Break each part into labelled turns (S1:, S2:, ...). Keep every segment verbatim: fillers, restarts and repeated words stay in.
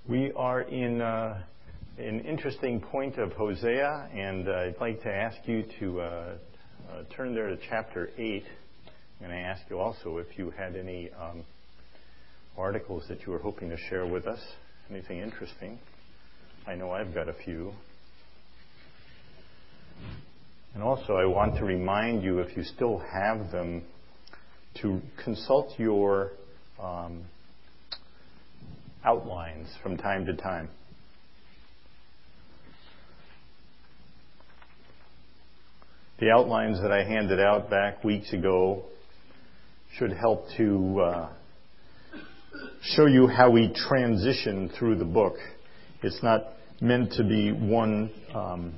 S1: We are in uh, an interesting point of Hosea, and uh, I'd like to ask you to uh, uh, turn there to chapter eight. I'm going to ask you also if you had any um, articles that you were hoping to share with us, anything interesting. I know I've got a few. And also I want to remind you, if you still have them, to consult your um, outlines from time to time. The outlines that I handed out back weeks ago should help to uh, show you how we transition through the book. It's not meant to be one um,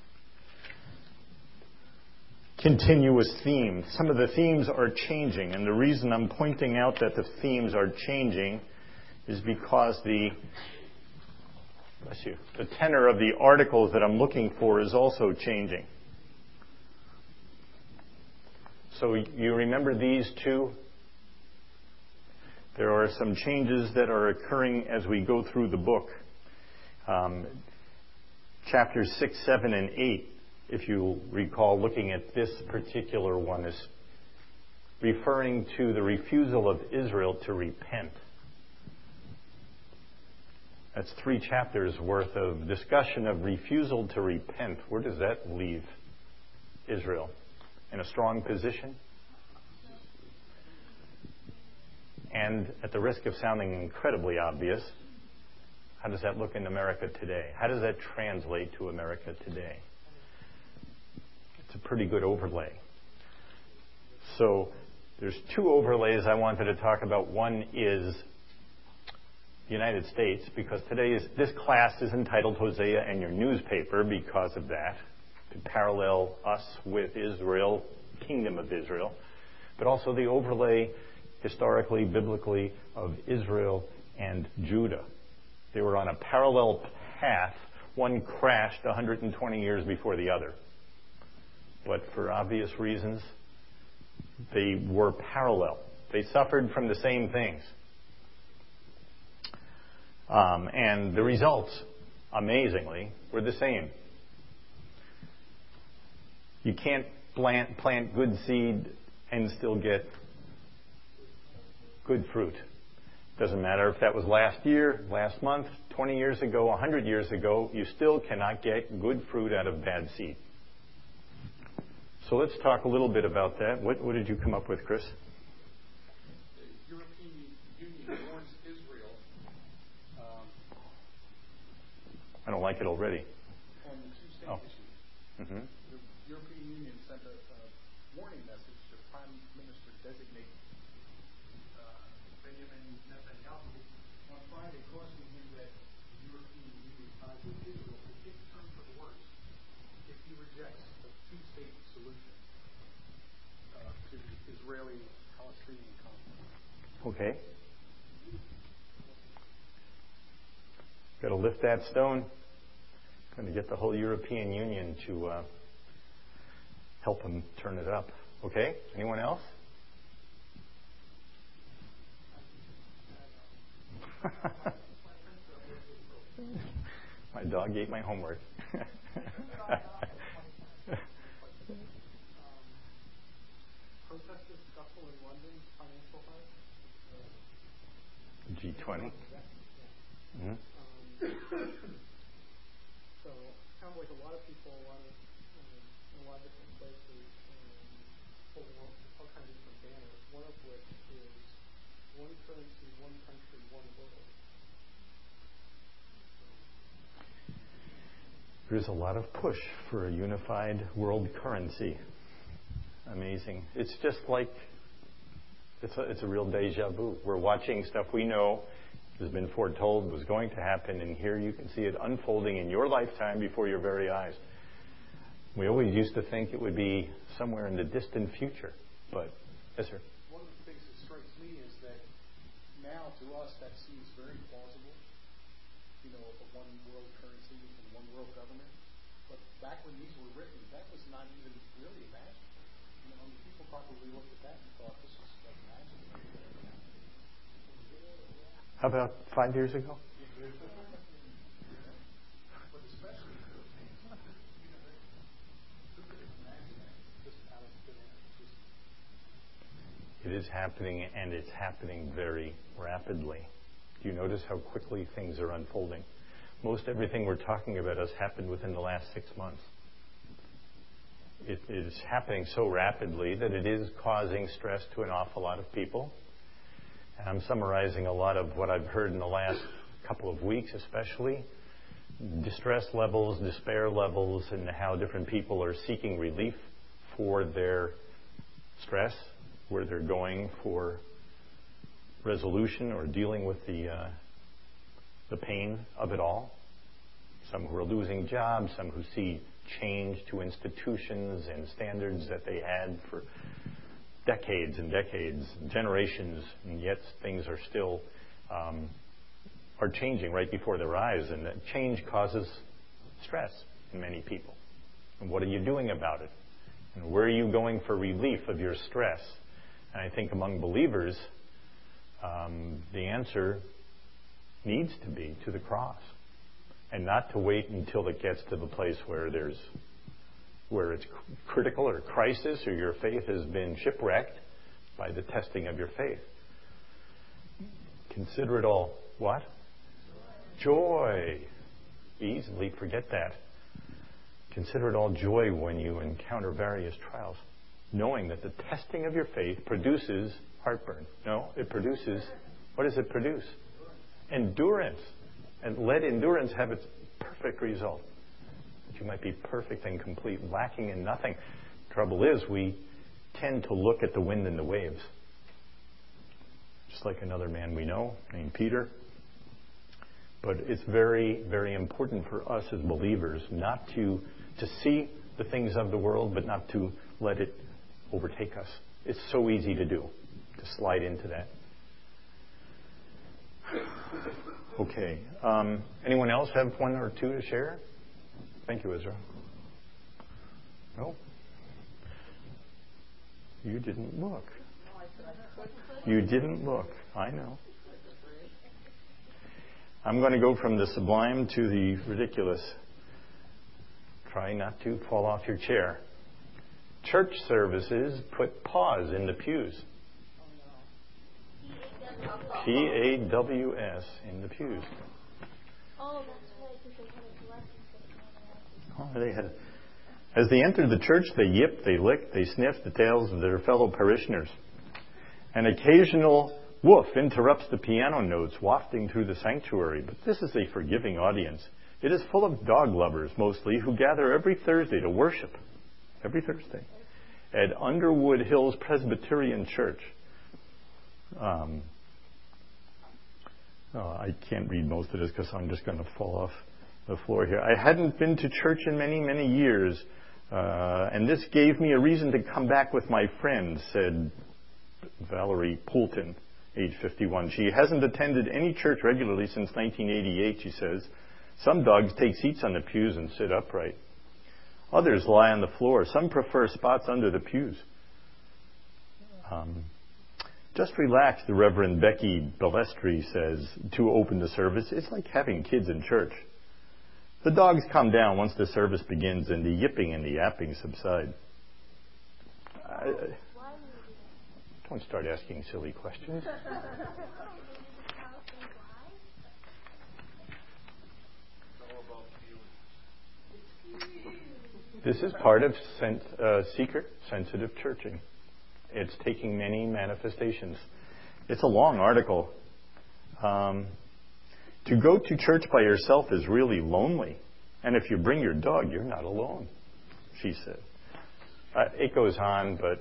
S1: continuous theme. Some of the themes are changing, and the reason I'm pointing out that the themes are changing is because the bless you, the tenor of the articles that I'm looking for is also changing. So you remember these two? There are some changes that are occurring as we go through the book. Um, chapters six, seven, and eight, if you recall, looking at this particular one, is referring to the refusal of Israel to repent. That's three chapters worth of discussion of refusal to repent. Where does that leave Israel? In a strong position? And at the risk of sounding incredibly obvious, how does that look in America today? How does that translate to America today? It's a pretty good overlay. So there's two overlays I wanted to talk about. One is the United States, because today is, this class is entitled Hosea and Your Newspaper because of that, to parallel us with Israel, Kingdom of Israel, but also the overlay historically, biblically, of Israel and Judah. They were on a parallel path. One crashed one hundred twenty years before the other. But for obvious reasons, they were parallel. They suffered from the same things. Um, and the results, amazingly, were the same. You can't plant, plant good seed and still get good fruit. Doesn't matter if that was last year, last month, twenty years ago, one hundred years ago, you still cannot get good fruit out of bad seed. So let's talk a little bit about that. What, what did you come up with, Chris?
S2: The European Union warns Israel. Um,
S1: I don't like it already.
S2: On the two-state
S1: Oh.
S2: issue.
S1: Mm-hmm.
S2: The European Union sent a, a warning message to Prime Minister designate uh, Benjamin Netanyahu on Friday, cautioning him that the European Union ties with Israel could turn for the worse if he rejects a two-state solution uh, to the Israeli-Palestinian conflict.
S1: Okay. Got to lift that stone. Going to get the whole European Union to uh, help them turn it up. Okay? Anyone else? My dog ate my homework.
S2: Protesters scuffle in London's financial hub.
S1: G twenty. Mm-hmm.
S2: Um, so it sounds like a lot of people, a lot of, um, in a lot of different places, um, holding all, all kinds of different banners, one of which is one currency, one country, one world.
S1: There's a lot of push for a unified world currency. Amazing. It's just like, it's a, it's a real deja vu. We're watching stuff we know has been foretold was going to happen, and here you can see it unfolding in your lifetime before your very eyes. We always used to think it would be somewhere in the distant future, but yes, sir.
S2: One of the things that strikes me is that now to us that seems very plausible, you know, a one world currency and one world government. But back when these were written, that was not even really imaginable. You know, I mean, people probably looked at that and thought this is like magic.
S1: How about five years ago? It is happening, and it's happening very rapidly. Do you notice how quickly things are unfolding? Most everything we're talking about has happened within the last six months. It is happening so rapidly that it is causing stress to an awful lot of people. And I'm summarizing a lot of what I've heard in the last couple of weeks, especially. Distress levels, despair levels, and how different people are seeking relief for their stress, where they're going for resolution or dealing with the uh, the pain of it all. Some who are losing jobs, some who see change to institutions and standards that they had for decades and decades, generations, and yet things are still um, are changing right before their eyes, and that change causes stress in many people. And what are you doing about it? And where are you going for relief of your stress? And I think among believers, um, the answer needs to be to the cross, and not to wait until it gets to the place where there's where it's critical or crisis, or your faith has been shipwrecked by the testing of your faith. Consider it all what? Joy. Easily forget that. Consider it all joy when you encounter various trials, knowing that the testing of your faith produces heartburn. No, it produces, what does it produce? Endurance. And let endurance have its perfect result. That you might be perfect and complete, lacking in nothing. Trouble is, we tend to look at the wind and the waves. Just like another man we know named Peter. But it's very, very important for us as believers not to, to see the things of the world, but not to let it overtake us. It's so easy to do, to slide into that. Okay. Um, anyone else have one or two to share? Thank you, Israel. No? You didn't look. You didn't look. I know. I'm going to go from the sublime to the ridiculous. Try not to fall off your chair. Church services put pause in the pews. P A W S in the pews.
S3: Oh, that's right, because they had a blessing.
S1: Oh, they had. As they entered the church, they yipped, they licked, they sniffed the tails of their fellow parishioners. An occasional woof interrupts the piano notes wafting through the sanctuary, but this is a forgiving audience. It is full of dog lovers, mostly, who gather every Thursday to worship. Every Thursday. At Underwood Hills Presbyterian Church. Um, oh, I can't read most of this because I'm just going to fall off the floor here. I hadn't been to church in many, many years, uh, and this gave me a reason to come back with my friends, said Valerie Poulton, age fifty-one. She hasn't attended any church regularly since nineteen eighty-eight, she says. Some dogs take seats on the pews and sit upright. Others lie on the floor. Some prefer spots under the pews. Um, just relax, the Reverend Becky Balestri says, to open the service. It's like having kids in church. The dogs calm down once the service begins and the yipping and the yapping subside. I, don't start asking silly questions. This is part of sen- uh, seeker sensitive churching. It's taking many manifestations. It's a long article. Um, to go to church by yourself is really lonely. And if you bring your dog, you're not alone, she said. Uh, it goes on, but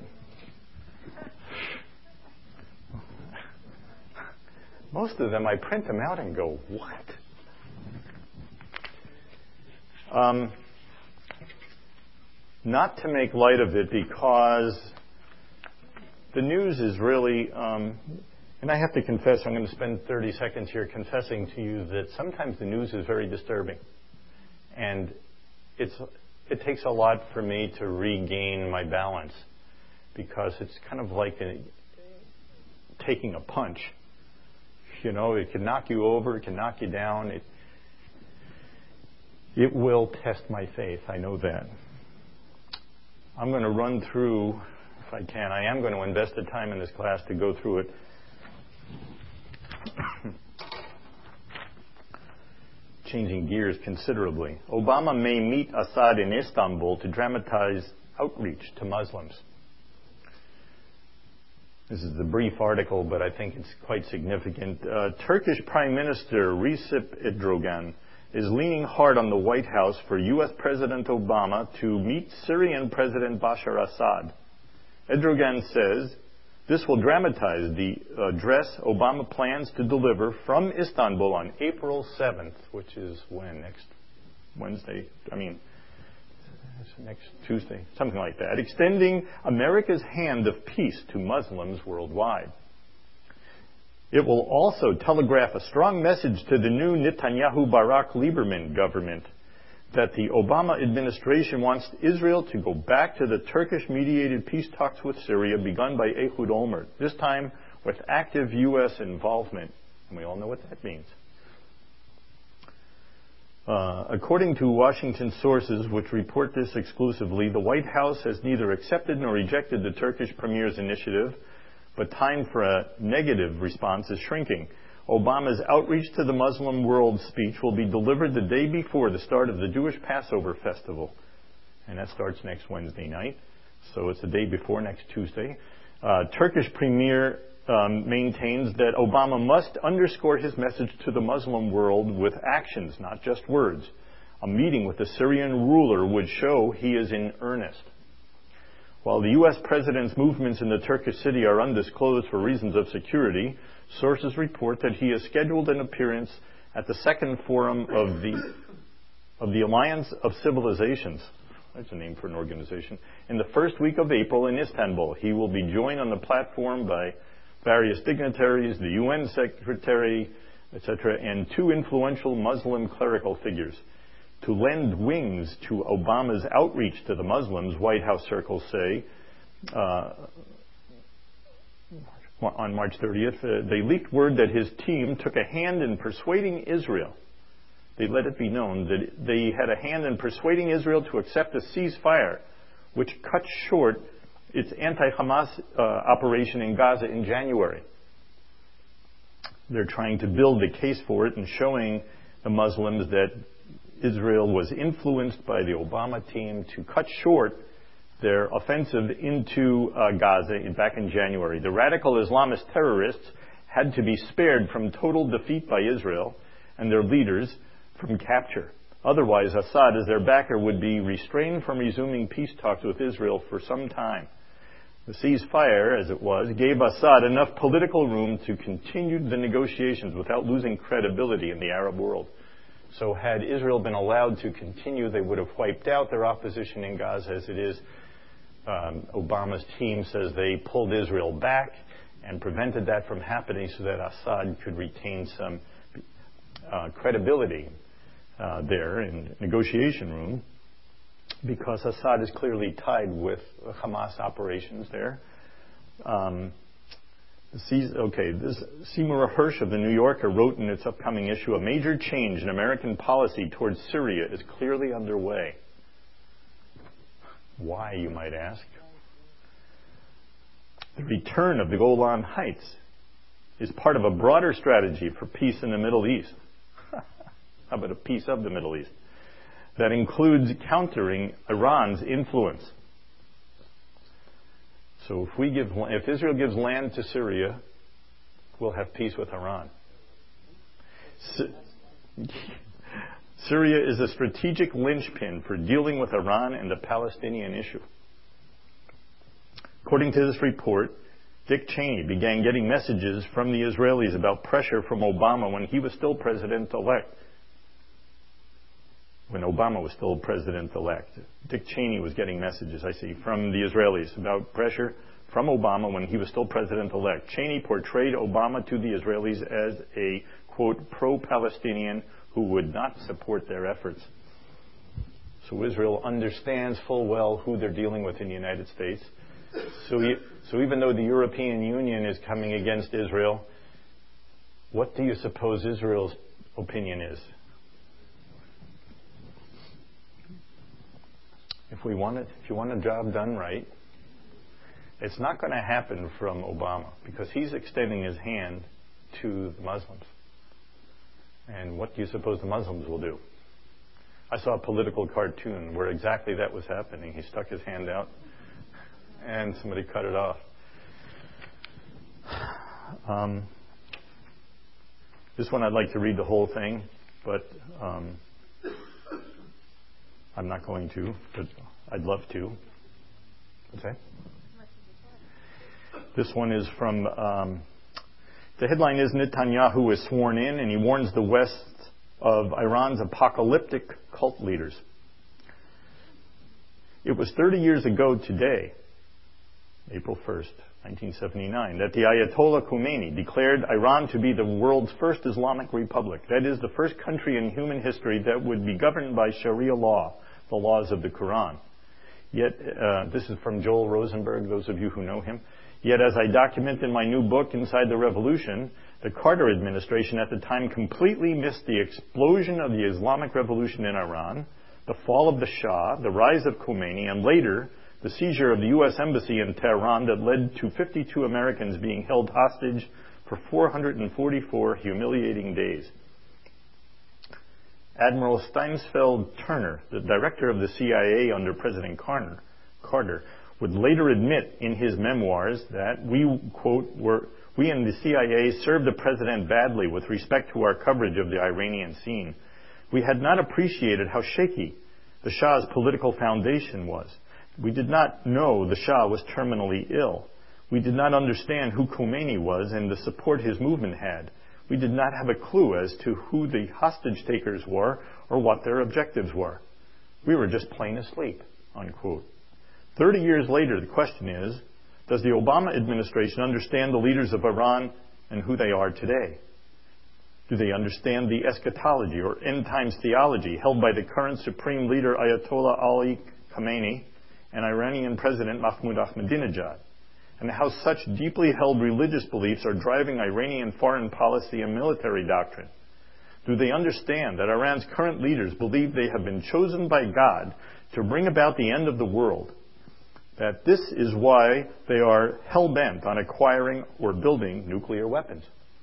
S1: most of them, I print them out and go, what? Um, not to make light of it, because the news is really, um, and I have to confess, I'm going to spend thirty seconds here confessing to you that sometimes the news is very disturbing. And it's it takes a lot for me to regain my balance, because it's kind of like a, taking a punch. You know, it can knock you over, it can knock you down. It, it will test my faith, I know that. I'm going to run through if I can. I am going to invest the time in this class to go through it. Changing gears considerably. Obama may meet Assad in Istanbul to dramatize outreach to Muslims. This is a brief article, but I think it's quite significant. Uh, Turkish Prime Minister Recep Erdogan is leaning hard on the White House for U S President Obama to meet Syrian President Bashar Assad. Erdogan says this will dramatize the address Obama plans to deliver from Istanbul on April seventh, which is when? Next Wednesday? I mean, next Tuesday, something like that, extending America's hand of peace to Muslims worldwide. It will also telegraph a strong message to the new Netanyahu-Barak-Lieberman government that the Obama administration wants Israel to go back to the Turkish-mediated peace talks with Syria begun by Ehud Olmert, this time with active U S involvement. And we all know what that means. Uh, according to Washington sources, which report this exclusively, the White House has neither accepted nor rejected the Turkish premier's initiative, but time for a negative response is shrinking. Obama's outreach to the Muslim world speech will be delivered the day before the start of the Jewish Passover festival. And that starts next Wednesday night, so it's the day before next Tuesday. Uh, Turkish premier um, maintains that Obama must underscore his message to the Muslim world with actions, not just words. A meeting with the Syrian ruler would show he is in earnest. While the U S president's movements in the Turkish city are undisclosed for reasons of security, sources report that he has scheduled an appearance at the second forum of the of the Alliance of Civilizations. That's a name for an organization. In the first week of April in Istanbul, he will be joined on the platform by various dignitaries, the U N Secretary, et cetera, and two influential Muslim clerical figures. To lend wings to Obama's outreach to the Muslims, White House circles say, uh, on March thirtieth, uh, they leaked word that his team took a hand in persuading Israel. They let it be known that they had a hand in persuading Israel to accept a ceasefire, which cut short its anti-Hamas uh, operation in Gaza in January. They're trying to build a case for it and showing the Muslims that Israel was influenced by the Obama team to cut short their offensive into uh, Gaza back in January. The radical Islamist terrorists had to be spared from total defeat by Israel and their leaders from capture. Otherwise, Assad, as their backer, would be restrained from resuming peace talks with Israel for some time. The ceasefire, as it was, gave Assad enough political room to continue the negotiations without losing credibility in the Arab world. So had Israel been allowed to continue, they would have wiped out their opposition in Gaza. As it is, um, Obama's team says they pulled Israel back and prevented that from happening so that Assad could retain some uh, credibility uh, there in the negotiation room, because Assad is clearly tied with Hamas operations there. Um, Okay, this Seymour Hersh of The New Yorker wrote in its upcoming issue, a major change in American policy towards Syria is clearly underway. Why, you might ask? The return of the Golan Heights is part of a broader strategy for peace in the Middle East. How about a peace of the Middle East? That includes countering Iran's influence. So if we give, if Israel gives land to Syria, we'll have peace with Iran. Sy- Syria is a strategic linchpin for dealing with Iran and the Palestinian issue. According to this report, Dick Cheney began getting messages from the Israelis about pressure from Obama when he was still president-elect. When Obama was still president-elect, Dick Cheney was getting messages, I see, from the Israelis about pressure from Obama when he was still president-elect. Cheney portrayed Obama to the Israelis as a, quote, pro-Palestinian who would not support their efforts. So Israel understands full well who they're dealing with in the United States. So, so even though the European Union is coming against Israel, what do you suppose Israel's opinion is? If we want it, if you want a job done right, It's not going to happen from Obama because he's extending his hand to the Muslims. And what do you suppose the Muslims will do? I saw a political cartoon where exactly that was happening. He stuck his hand out and somebody cut it off. Um, this one I'd like to read the whole thing, but um, I'm not going to, but I'd love to. What's that? This one is from, um, the headline is Netanyahu is sworn in, and he warns the West of Iran's apocalyptic cult leaders. It was thirty years ago today, April first, nineteen seventy-nine, that the Ayatollah Khomeini declared Iran to be the world's first Islamic republic. That is, the first country in human history that would be governed by Sharia law, the laws of the Quran. Yet, uh, this is from Joel Rosenberg, those of you who know him. Yet, as I document in my new book, Inside the Revolution, the Carter administration at the time completely missed the explosion of the Islamic Revolution in Iran, the fall of the Shah, the rise of Khomeini, and later, the seizure of the U S Embassy in Tehran that led to fifty-two Americans being held hostage for four hundred forty-four humiliating days. Admiral Steinsfeld Turner, the director of the C I A under President Carter, would later admit in his memoirs that we, quote, were, we in the C I A served the president badly with respect to our coverage of the Iranian scene. We had not appreciated how shaky the Shah's political foundation was. We did not know the Shah was terminally ill. We did not understand who Khomeini was and the support his movement had. We did not have a clue as to who the hostage takers were or what their objectives were. We were just plain asleep, unquote. Thirty years later, the question is, does the Obama administration understand the leaders of Iran and who they are today? Do they understand the eschatology or end times theology held by the current supreme leader Ayatollah Ali Khamenei and Iranian President Mahmoud Ahmadinejad, and how such deeply held religious beliefs are driving Iranian foreign policy and military doctrine? Do they understand that Iran's current leaders believe they have been chosen by God to bring about the end of the world? That this is why they are hell-bent on acquiring or building nuclear weapons.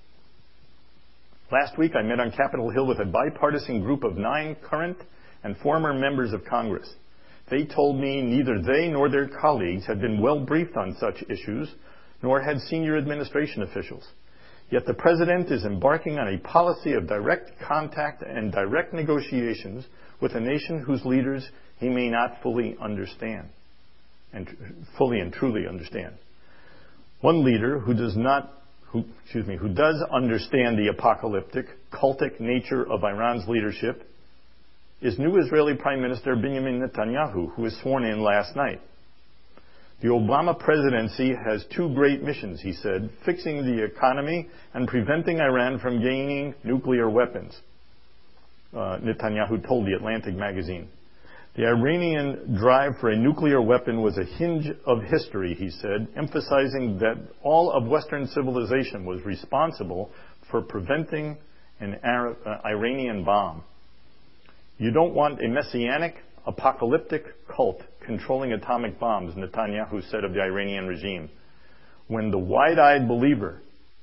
S1: Last week I met on Capitol Hill with a bipartisan group of nine current and former members of Congress. They told me neither they nor their colleagues had been well briefed on such issues, nor had senior administration officials. Yet the President is embarking on a policy of direct contact and direct negotiations with a nation whose leaders he may not fully understand. And fully and truly understand. One leader who does not, who, excuse me, who does understand the apocalyptic, cultic nature of Iran's leadership is new Israeli Prime Minister Benjamin Netanyahu, who was sworn in last night. The Obama presidency has two great missions, he said, fixing the economy and preventing Iran from gaining nuclear weapons, uh, Netanyahu told the Atlantic magazine. The Iranian drive for a nuclear weapon was a hinge of history, he said, emphasizing that all of Western civilization was responsible for preventing an Arab, uh, Iranian bomb. You don't want a messianic, apocalyptic cult controlling atomic bombs, Netanyahu said of the Iranian regime. When the wide-eyed believer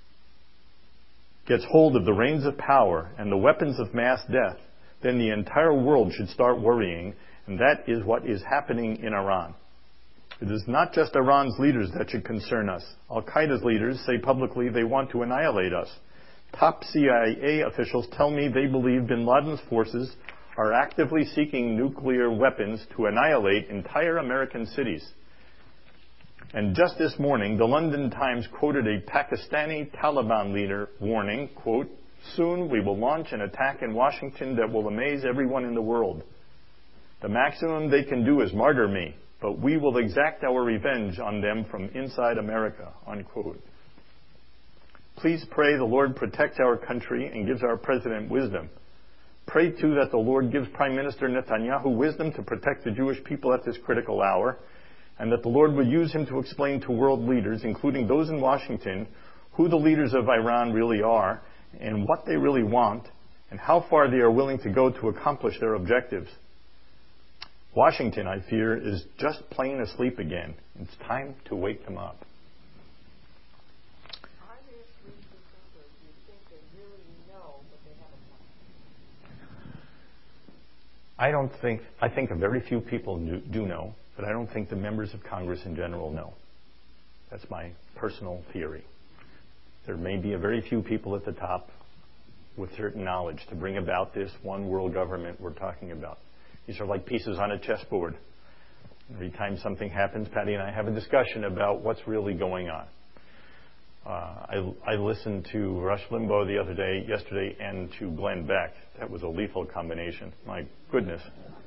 S1: gets hold of the reins of power and the weapons of mass death, then the entire world should start worrying. And that is what is happening in Iran. It is not just Iran's leaders that should concern us. Al-Qaeda's leaders say publicly they want to annihilate us. Top C I A officials tell me they believe bin Laden's forces are actively seeking nuclear weapons to annihilate entire American cities. And just this morning, the London Times quoted a Pakistani Taliban leader warning, quote, "Soon we will launch an attack in Washington that will amaze everyone in the world. The maximum they can do is martyr me, but we will exact our revenge on them from inside America," unquote. Please pray the Lord protects our country and gives our president wisdom. Pray, too, that the Lord gives Prime Minister Netanyahu wisdom to protect the Jewish people at this critical hour, and that the Lord would use him to explain to world leaders, including those in Washington, who the leaders of Iran really are, and what they really want, and how far they are willing to go to accomplish their objectives. Washington, I fear, is just plain asleep again. It's time to wake them up.
S4: Are there three people or do you think they really know what they have a plan?
S1: I don't think, I think a very few people do, do know, but I don't think the members of Congress in general know. That's my personal theory. There may be a very few people at the top with certain knowledge to bring about this one world government we're talking about. These are like pieces on a chessboard. Every time something happens, Patty and I have a discussion about what's really going on. Uh, I, I listened to Rush Limbaugh the other day, yesterday, and to Glenn Beck. That was a lethal combination. My goodness.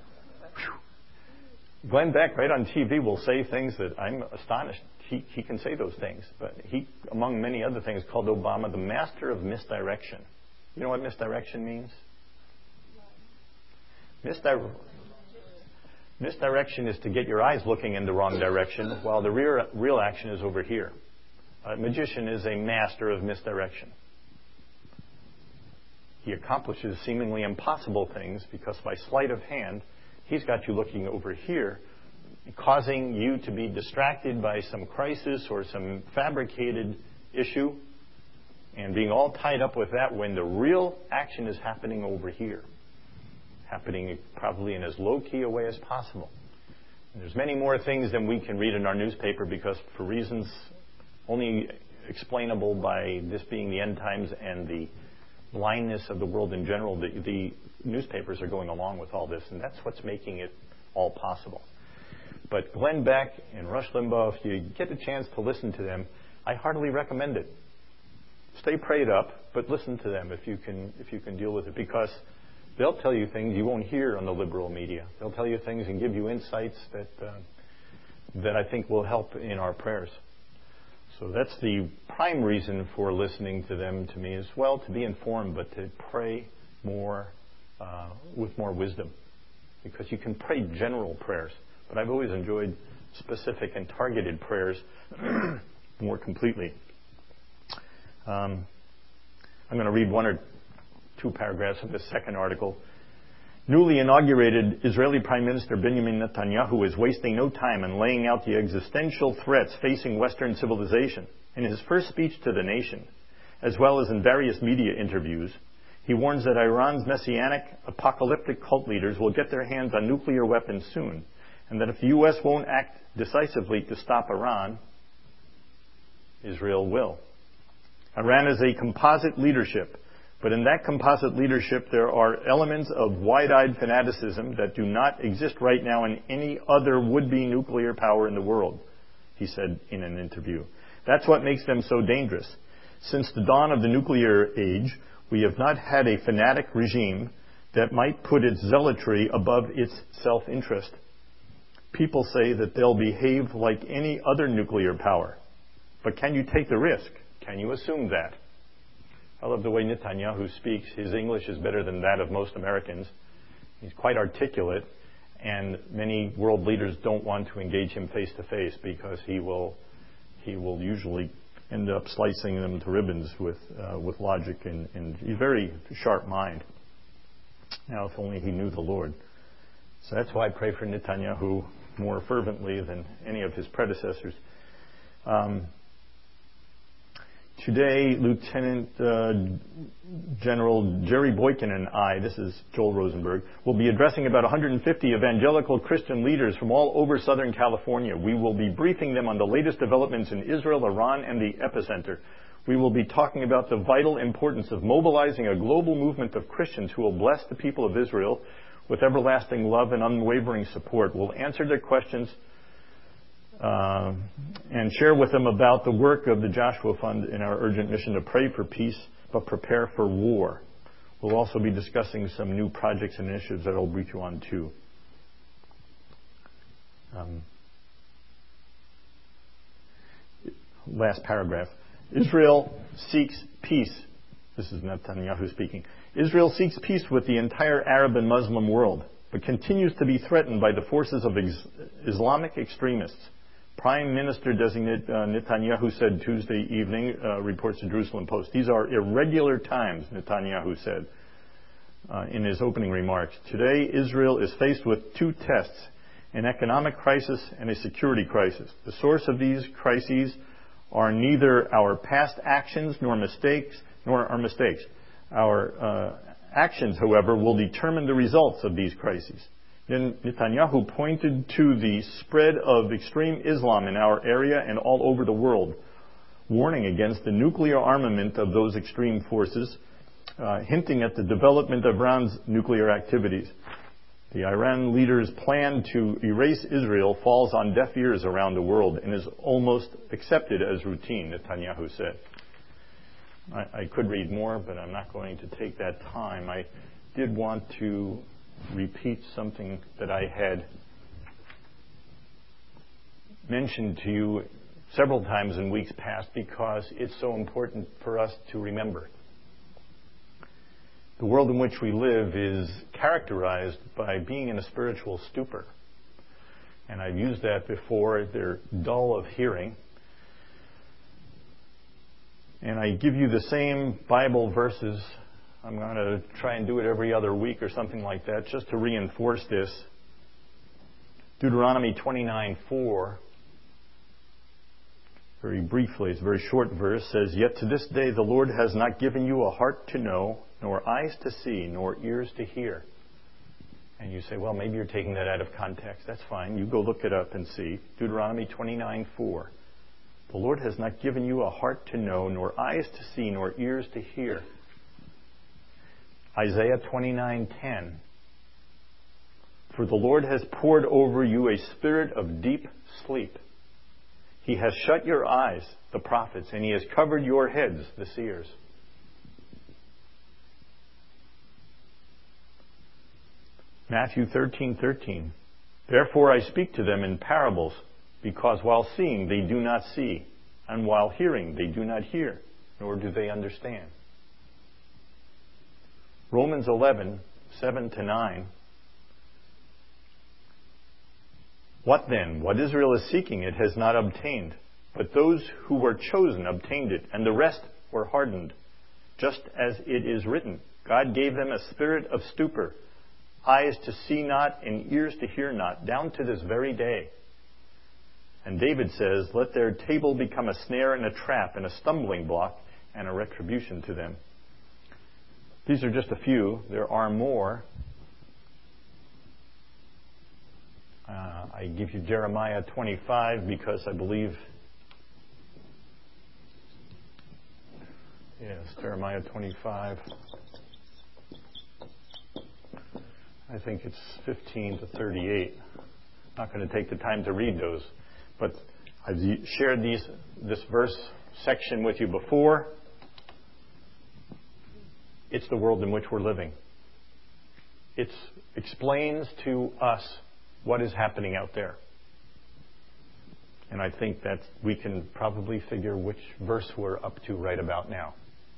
S1: Whew. Glenn Beck, right on T V, will say things that I'm astonished. He, he can say those things. But he, among many other things, called Obama the master of misdirection. You know what misdirection means? Misdi- misdirection is to get your eyes looking in the wrong direction while the real, real action is over here. A magician is a master of misdirection. He accomplishes seemingly impossible things because by sleight of hand, he's got you looking over here, causing you to be distracted by some crisis or some fabricated issue and being all tied up with that when the real action is happening over here, happening probably in as low-key a way as possible. And there's many more things than we can read in our newspaper because for reasons only explainable by this being the end times and the blindness of the world in general, the, the newspapers are going along with all this, and that's what's making it all possible. But Glenn Beck and Rush Limbaugh, if you get a chance to listen to them, I heartily recommend it. Stay prayed up, but listen to them if you can if you can deal with it, because they'll tell you things you won't hear on the liberal media. They'll tell you things and give you insights that uh, that I think will help in our prayers. So that's the prime reason for listening to them to me as well, to be informed, but to pray more uh, with more wisdom, because you can pray general prayers, but I've always enjoyed specific and targeted prayers more completely. Um, I'm going to read one or two paragraphs of this second article. Newly inaugurated Israeli Prime Minister Benjamin Netanyahu is wasting no time in laying out the existential threats facing Western civilization. In his first speech to the nation, as well as in various media interviews, he warns that Iran's messianic, apocalyptic cult leaders will get their hands on nuclear weapons soon, and that if the U S won't act decisively to stop Iran, Israel will. Iran is a composite leadership, but in that composite leadership there are elements of wide-eyed fanaticism that do not exist right now in any other would-be nuclear power in the world, he said in an interview. That's what makes them so dangerous. Since the dawn of the nuclear age, we have not had a fanatic regime that might put its zealotry above its self-interest. People say that they'll behave like any other nuclear power. But can you take the risk? Can you assume that? I love the way Netanyahu speaks. His English is better than that of most Americans. He's quite articulate, and many world leaders don't want to engage him face to face because he will he will usually end up slicing them to ribbons with uh, with logic and, and a very sharp mind. Now, if only he knew the Lord. So that's why I pray for Netanyahu more fervently than any of his predecessors. Um, Today, Lieutenant uh, General Jerry Boykin and I, this is Joel Rosenberg, will be addressing about one hundred fifty evangelical Christian leaders from all over Southern California. We will be briefing them on the latest developments in Israel, Iran, and the epicenter. We will be talking about the vital importance of mobilizing a global movement of Christians who will bless the people of Israel with everlasting love and unwavering support. We'll answer their questions Uh, and share with them about the work of the Joshua Fund in our urgent mission to pray for peace but prepare for war. We'll also be discussing some new projects and initiatives that I'll brief you on too. Um, last paragraph. Israel seeks peace. This is Netanyahu speaking. Israel seeks peace with the entire Arab and Muslim world, but continues to be threatened by the forces of ex- Islamic extremists. Prime Minister-designate uh, Netanyahu said Tuesday evening, uh, reports the Jerusalem Post. These are irregular times, Netanyahu said. uh, in his opening remarks. Today, Israel is faced with two tests, an economic crisis and a security crisis. The source of these crises are neither our past actions nor mistakes, nor our mistakes. Our uh, actions, however, will determine the results of these crises. Then Netanyahu pointed to the spread of extreme Islam in our area and all over the world, warning against the nuclear armament of those extreme forces, uh, hinting at the development of Iran's nuclear activities. The Iran leader's plan to erase Israel falls on deaf ears around the world and is almost accepted as routine, Netanyahu said. I, I could read more, but I'm not going to take that time. I did want to repeat something that I had mentioned to you several times in weeks past because it's so important for us to remember. The world in which we live is characterized by being in a spiritual stupor. And I've used that before. They're dull of hearing. And I give you the same Bible verses. I'm going to try and do it every other week or something like that just to reinforce this. Deuteronomy twenty-nine four, very briefly, it's a very short verse, says, "Yet to this day the Lord has not given you a heart to know, nor eyes to see, nor ears to hear." And you say, well, maybe you're taking that out of context. That's fine. You go look it up and see. Deuteronomy twenty-nine four. The Lord has not given you a heart to know, nor eyes to see, nor ears to hear. Isaiah twenty-nine ten. For the Lord has poured over you a spirit of deep sleep. He has shut your eyes, the prophets, and He has covered your heads, the seers. Matthew thirteen thirteen. Therefore I speak to them in parables, because while seeing they do not see, and while hearing they do not hear, nor do they understand. Romans eleven seven to nine. What then? What Israel is seeking it has not obtained, but those who were chosen obtained it, and the rest were hardened. Just as it is written, God gave them a spirit of stupor, eyes to see not, and ears to hear not, down to this very day. And David says, let their table become a snare and a trap and a stumbling block and a retribution to them. These are just a few. There are more. Uh, I give you Jeremiah twenty-five because I believe, yes, Jeremiah twenty-five. I think it's fifteen to thirty-eight. I'm not going to take the time to read those, but I've shared these this verse section with you before. It's the world in which we're living. It explains to us what is happening out there. And I think that we can probably figure which verse we're up to right about now.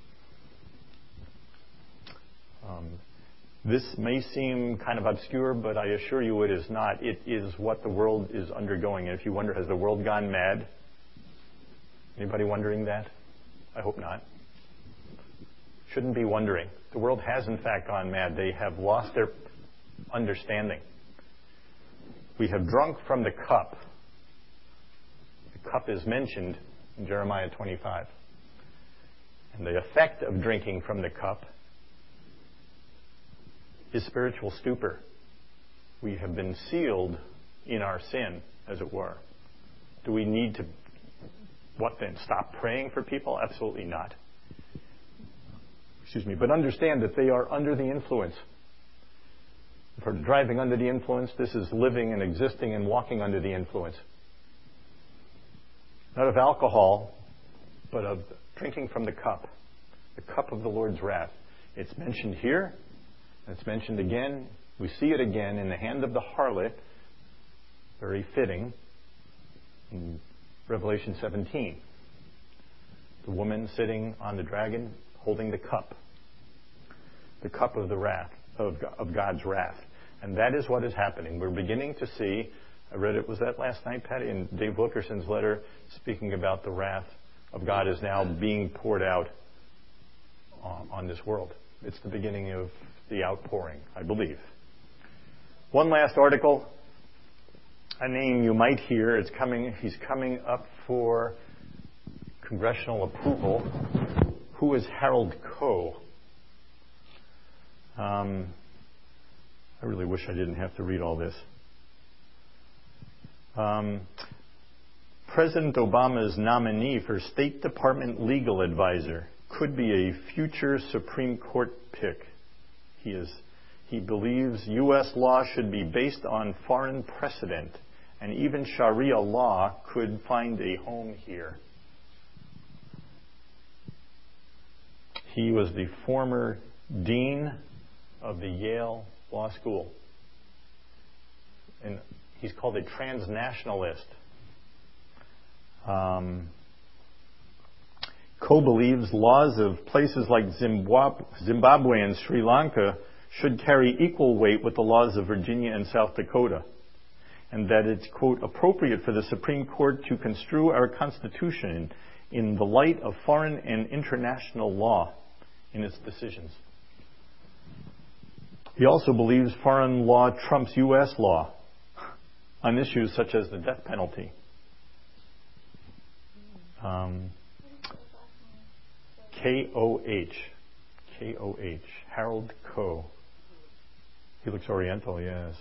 S1: Um, this may seem kind of obscure, but I assure you it is not. It is what the world is undergoing. And if you wonder, has the world gone mad? Anybody wondering that? I hope not. Shouldn't be wondering. The world has in fact gone mad. They have lost their understanding. We have drunk from the cup. The cup is mentioned in Jeremiah twenty-five. And the effect of drinking from the cup is spiritual stupor. We have been sealed in our sin, as it were. Do we need to, what then, stop praying for people? Absolutely not. Excuse me. But understand that they are under the influence. If we're driving under the influence, this is living and existing and walking under the influence. Not of alcohol, but of drinking from the cup. The cup of the Lord's wrath. It's mentioned here. It's mentioned again. We see it again in the hand of the harlot. Very fitting. In Revelation seventeen. The woman sitting on the dragon holding the cup. The cup of the wrath. Of, of God's wrath. And that is what is happening. We're beginning to see, I read it, was that last night, Patty, in Dave Wilkerson's letter, speaking about the wrath of God is now being poured out on, on this world. It's the beginning of the outpouring, I believe. One last article, a name you might hear. It's coming. He's coming up for congressional approval. Who is Harold Koh? Um, I really wish I didn't have to read all this. Um, President Obama's nominee for State Department legal advisor could be a future Supreme Court pick. He is. He believes U S law should be based on foreign precedent, and even Sharia law could find a home here. He was the former dean of the Yale Law School. And he's called a transnationalist. Um, Koh believes laws of places like Zimbabwe and Sri Lanka should carry equal weight with the laws of Virginia and South Dakota, and that it's, quote, appropriate for the Supreme Court to construe our Constitution in the light of foreign and international law in its decisions. He also believes foreign law trumps U S law on issues such as the death penalty. Um, K O H. K O H. Harold Koh. He looks Oriental, yes.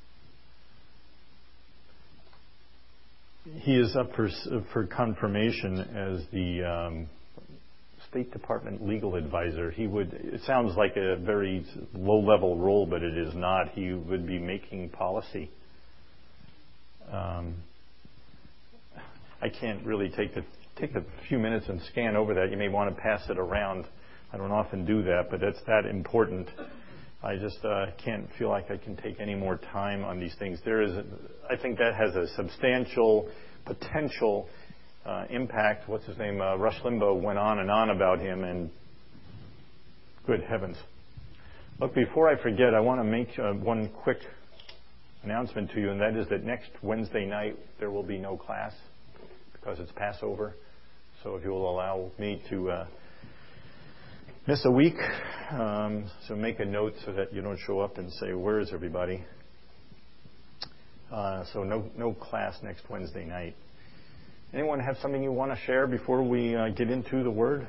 S1: He is up for for confirmation as the um, State Department legal advisor. He would. It sounds like a very low-level role, but it is not. He would be making policy. Um, I can't really take a take a few minutes and scan over that. You may want to pass it around. I don't often do that, but it's that important. I just uh, can't feel like I can take any more time on these things. There is, a, I think that has a substantial potential uh, impact. What's his name? Uh, Rush Limbaugh went on and on about him, and good heavens. Look, before I forget, I want to make uh, one quick announcement to you, and that is that next Wednesday night there will be no class because it's Passover. So if you will allow me to uh, miss a week, um, so make a note so that you don't show up and say, where is everybody? Uh, so no no class next Wednesday night. Anyone have something you want to share before we uh, get into the Word?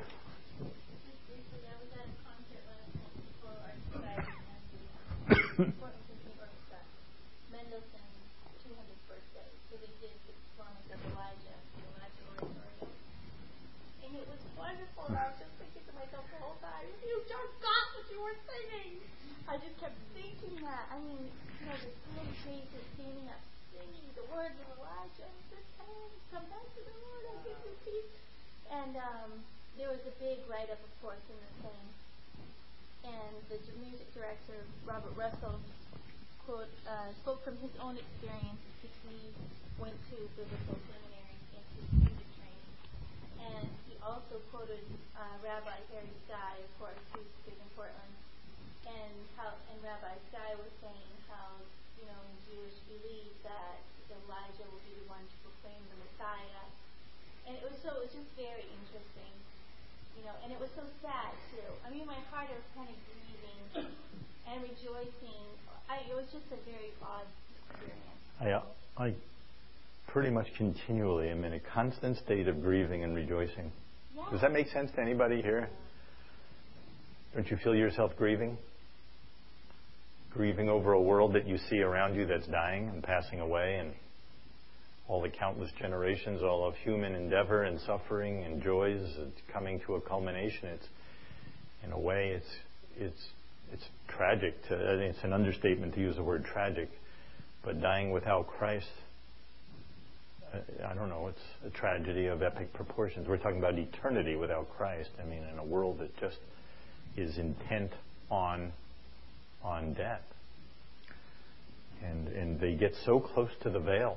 S3: I just kept thinking that. I mean, you know, the three faces standing up, singing the words of Elijah. Just come back to the Lord, I give you peace. And um, there was a big write-up, of course, in the thing. And the music director, Robert Russell, quote, uh, spoke from his own experience because he went to biblical seminary and to music training. And he also quoted uh, Rabbi Harry Sky, of course, who's big in Portland. And how, and Rabbi Sky was saying how, you know, in Jewish belief that Elijah will be the one to proclaim the Messiah. And it was so, it was just very interesting, you know, and it was so sad too. I mean, my heart was kind of grieving and rejoicing. I, it was just a very odd experience.
S1: I, I pretty much continually am in a constant state of grieving and rejoicing. Yeah. Does that make sense to anybody here? Don't you feel yourself grieving? Grieving over a world that you see around you that's dying and passing away, and all the countless generations, all of human endeavor and suffering and joys, it's coming to a culmination. It's, in a way, it's it's it's tragic. To, I think it's an understatement to use the word tragic, but dying without Christ, I, I don't know. It's a tragedy of epic proportions. We're talking about eternity without Christ. I mean, in a world that just is intent on on death. And and they get so close to the veil.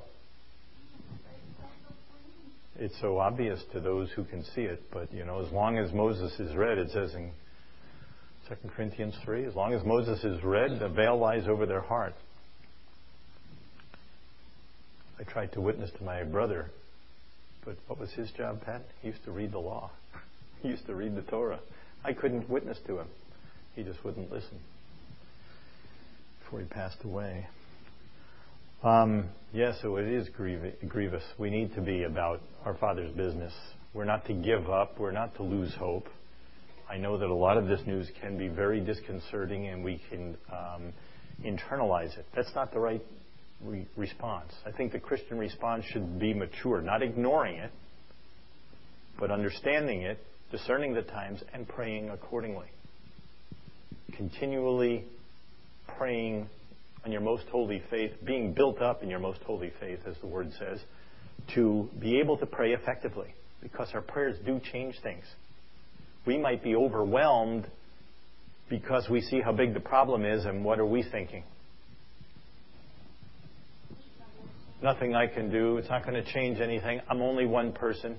S1: It's so obvious to those who can see it, but you know, as long as Moses is read, it says in Second Corinthians three, as long as Moses is read, the veil lies over their heart. I tried to witness to my brother, but what was his job, Pat? He used to read the law. He used to read the Torah. I couldn't witness to him. He just wouldn't listen. before he passed away. Um, yes, so it is grievous. We need to be about our Father's business. We're not to give up. We're not to lose hope. I know that a lot of this news can be very disconcerting, and we can um, internalize it. That's not the right re- response. I think the Christian response should be mature, not ignoring it, but understanding it, discerning the times, and praying accordingly. Continually praying on your most holy faith, being built up in your most holy faith, as the Word says, to be able to pray effectively, because our prayers do change things. We might be overwhelmed because we see how big the problem is, and what are we thinking? Nothing I can do. It's not going to change anything. I'm only one person.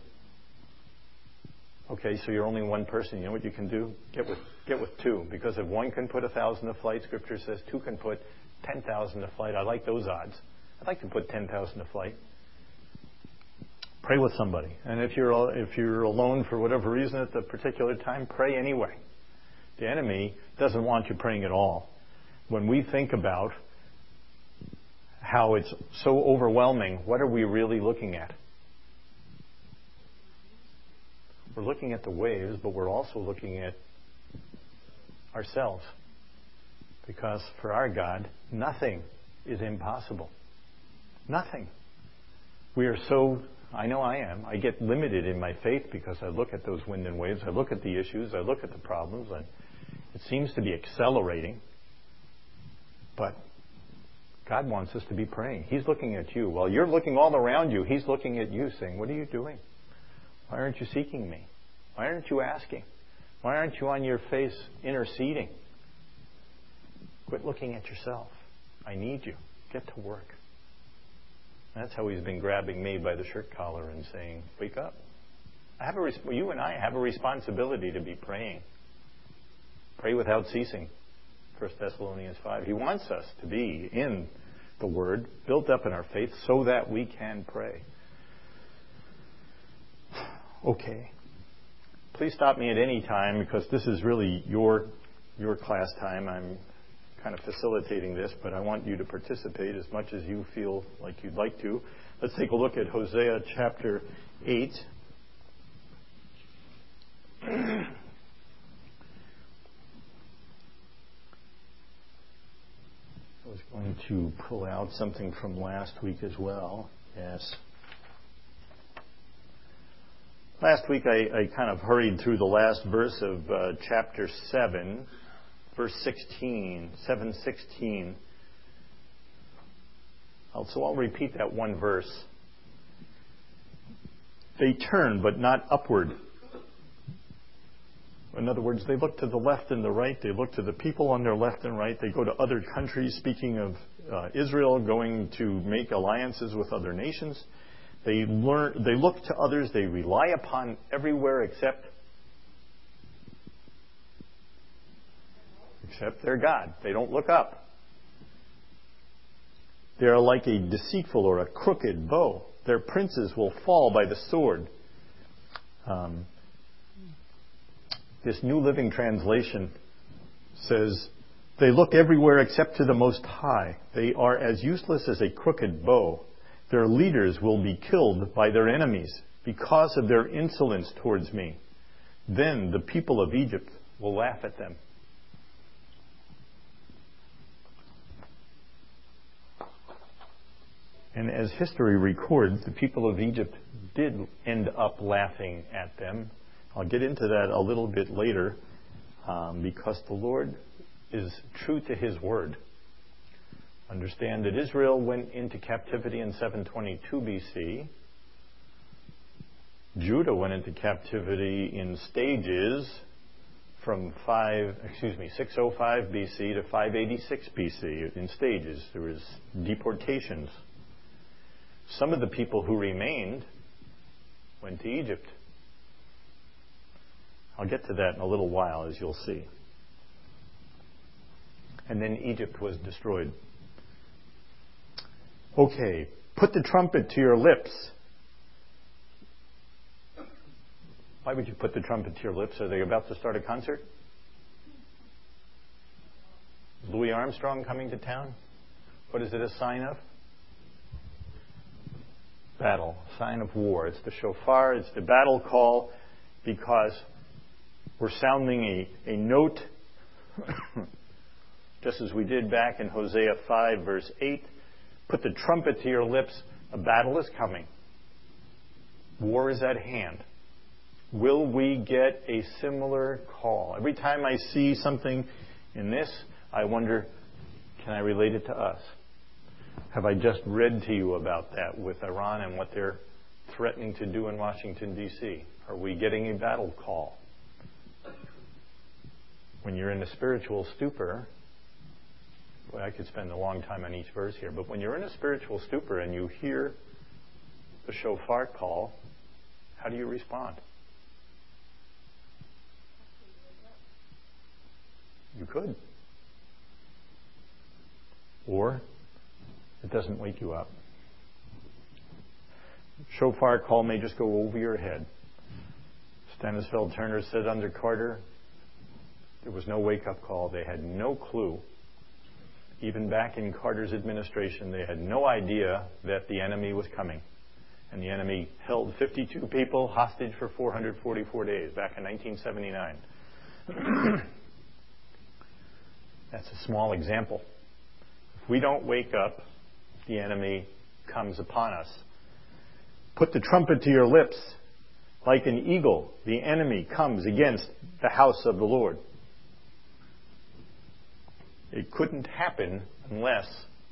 S1: Okay, so you're only one person. You know what you can do? Get with get with two. Because if one can put a thousand to flight, Scripture says two can put ten thousand to flight. I like those odds. I'd like to put ten thousand to flight. Pray with somebody. And if you're if you're alone for whatever reason at the particular time, pray anyway. The enemy doesn't want you praying at all. When we think about how it's so overwhelming, what are we really looking at? We're looking at the waves, but we're also looking at ourselves. Because for our God, nothing is impossible. Nothing. We are so, I know I am, I get limited in my faith because I look at those wind and waves, I look at the issues, I look at the problems, and it seems to be accelerating. But God wants us to be praying. He's looking at you. While you're looking all around you, He's looking at you saying, what are you doing? Why aren't you seeking me? Why aren't you asking? Why aren't you on your face interceding? Quit looking at yourself. I need you. Get to work. That's how He's been grabbing me by the shirt collar and saying, wake up. I have a res- you and I have a responsibility to be praying. Pray without ceasing. First Thessalonians five. He wants us to be in the Word, built up in our faith, so that we can pray. Okay. Please stop me at any time, because this is really your your class time. I'm kind of facilitating this, but I want you to participate as much as you feel like you'd like to. Let's take a look at Hosea chapter eight. I was going to pull out something from last week as well. Yes. Last week I, I kind of hurried through the last verse of uh, chapter seven, verse sixteen, seven sixteen. So I'll repeat that one verse. They turn, but not upward. In other words, they look to the left and the right. They look to the people on their left and right. They go to other countries, speaking of uh, Israel, going to make alliances with other nations. They learn. They look to others. They rely upon everywhere except except their God. They don't look up. They are like a deceitful or a crooked bow. Their princes will fall by the sword. Um, this New Living Translation says, they look everywhere except to the Most High. They are as useless as a crooked bow. Their leaders will be killed by their enemies because of their insolence towards me. Then the people of Egypt will laugh at them. And as history records, the people of Egypt did end up laughing at them. I'll get into that a little bit later, um, because the Lord is true to His word. Understand that Israel went into captivity in seven twenty-two B C. Judah went into captivity in stages from five, excuse me, six oh five B C to five eighty-six B C. In stages, there was deportations. Some of the people who remained went to Egypt. I'll get to that in a little while, as you'll see. And then Egypt was destroyed. Okay, put the trumpet to your lips. Why would you put the trumpet to your lips? Are they about to start a concert? Louis Armstrong coming to town? What is it a sign of? Battle, sign of war. It's the shofar, it's the battle call, because we're sounding a, a note, just as we did back in Hosea five, verse eight. Put the trumpet to your lips, a battle is coming. War is at hand. Will we get a similar call? Every time I see something in this, I wonder, can I relate it to us? Have I just read to you about that with Iran and what they're threatening to do in Washington, D C? Are we getting a battle call? When you're in a spiritual stupor, boy, I could spend a long time on each verse here, but when you're in a spiritual stupor and you hear the shofar call, how do you respond? You could. Or it doesn't wake you up. Shofar call may just go over your head. Stanisfeld Turner said under Carter, there was no wake-up call. They had no clue. Even back in Carter's administration, they had no idea that the enemy was coming. And the enemy held fifty-two people hostage for four hundred forty-four days back in nineteen seventy-nine. That's a small example. If we don't wake up, the enemy comes upon us. Put the trumpet to your lips. Like an eagle, the enemy comes against the house of the Lord. It couldn't happen unless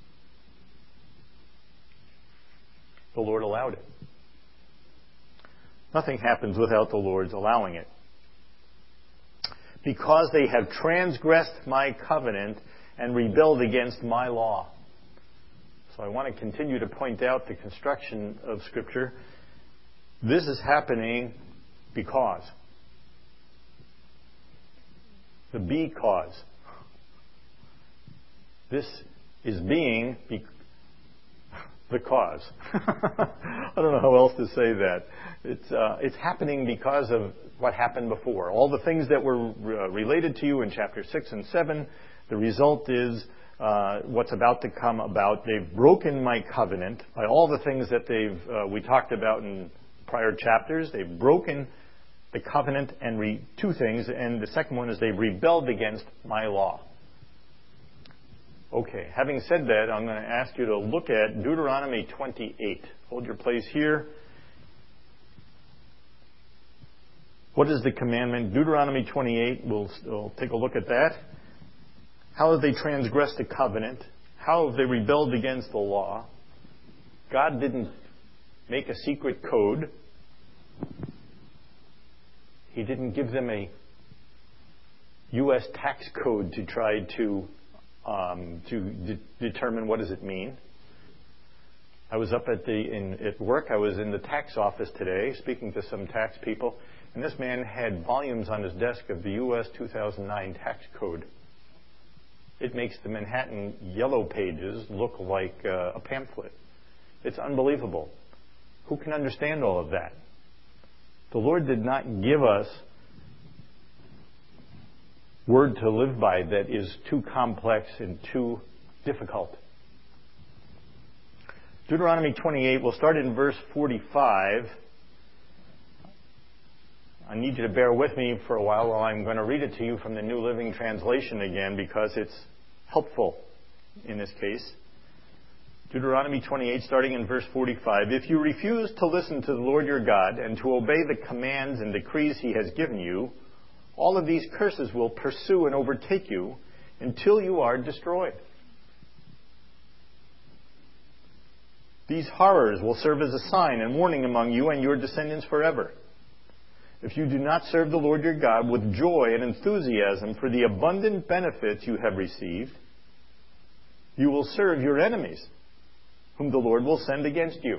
S1: the Lord allowed it. Nothing happens without the Lord's allowing it. Because they have transgressed my covenant and rebelled against my law. So I want to continue to point out the construction of Scripture. This is happening because. The because. This is being be- the cause. I don't know how else to say that. It's uh, it's happening because of what happened before. All the things that were uh, related to you in chapter six and seven, the result is uh, what's about to come about. They've broken my covenant by all the things that they've uh, we talked about in prior chapters. They've broken the covenant and re- two things, and the second one is they've rebelled against my law. Okay, having said that, I'm going to ask you to look at Deuteronomy twenty-eight. Hold your place here. What is the commandment? Deuteronomy twenty-eight, we'll, we'll take a look at that. How have they transgressed the covenant? How have they rebelled against the law? God didn't make a secret code. He didn't give them a U S tax code to try to Um, to de- determine what does it mean. I was up at the in at work. I was in the tax office today, speaking to some tax people, and this man had volumes on his desk of the U S two thousand nine tax code. It makes the Manhattan Yellow Pages look like uh, a pamphlet. It's unbelievable. Who can understand all of that? The Lord did not give us word to live by that is too complex and too difficult. Deuteronomy twenty-eight, we'll start in verse forty-five. I need you to bear with me for a while while I'm going to read it to you from the New Living Translation again because it's helpful in this case. Deuteronomy twenty-eight, starting in verse forty-five. If you refuse to listen to the Lord your God and to obey the commands and decrees He has given you, all of these curses will pursue and overtake you until you are destroyed. These horrors will serve as a sign and warning among you and your descendants forever. If you do not serve the Lord your God with joy and enthusiasm for the abundant benefits you have received, you will serve your enemies, whom the Lord will send against you.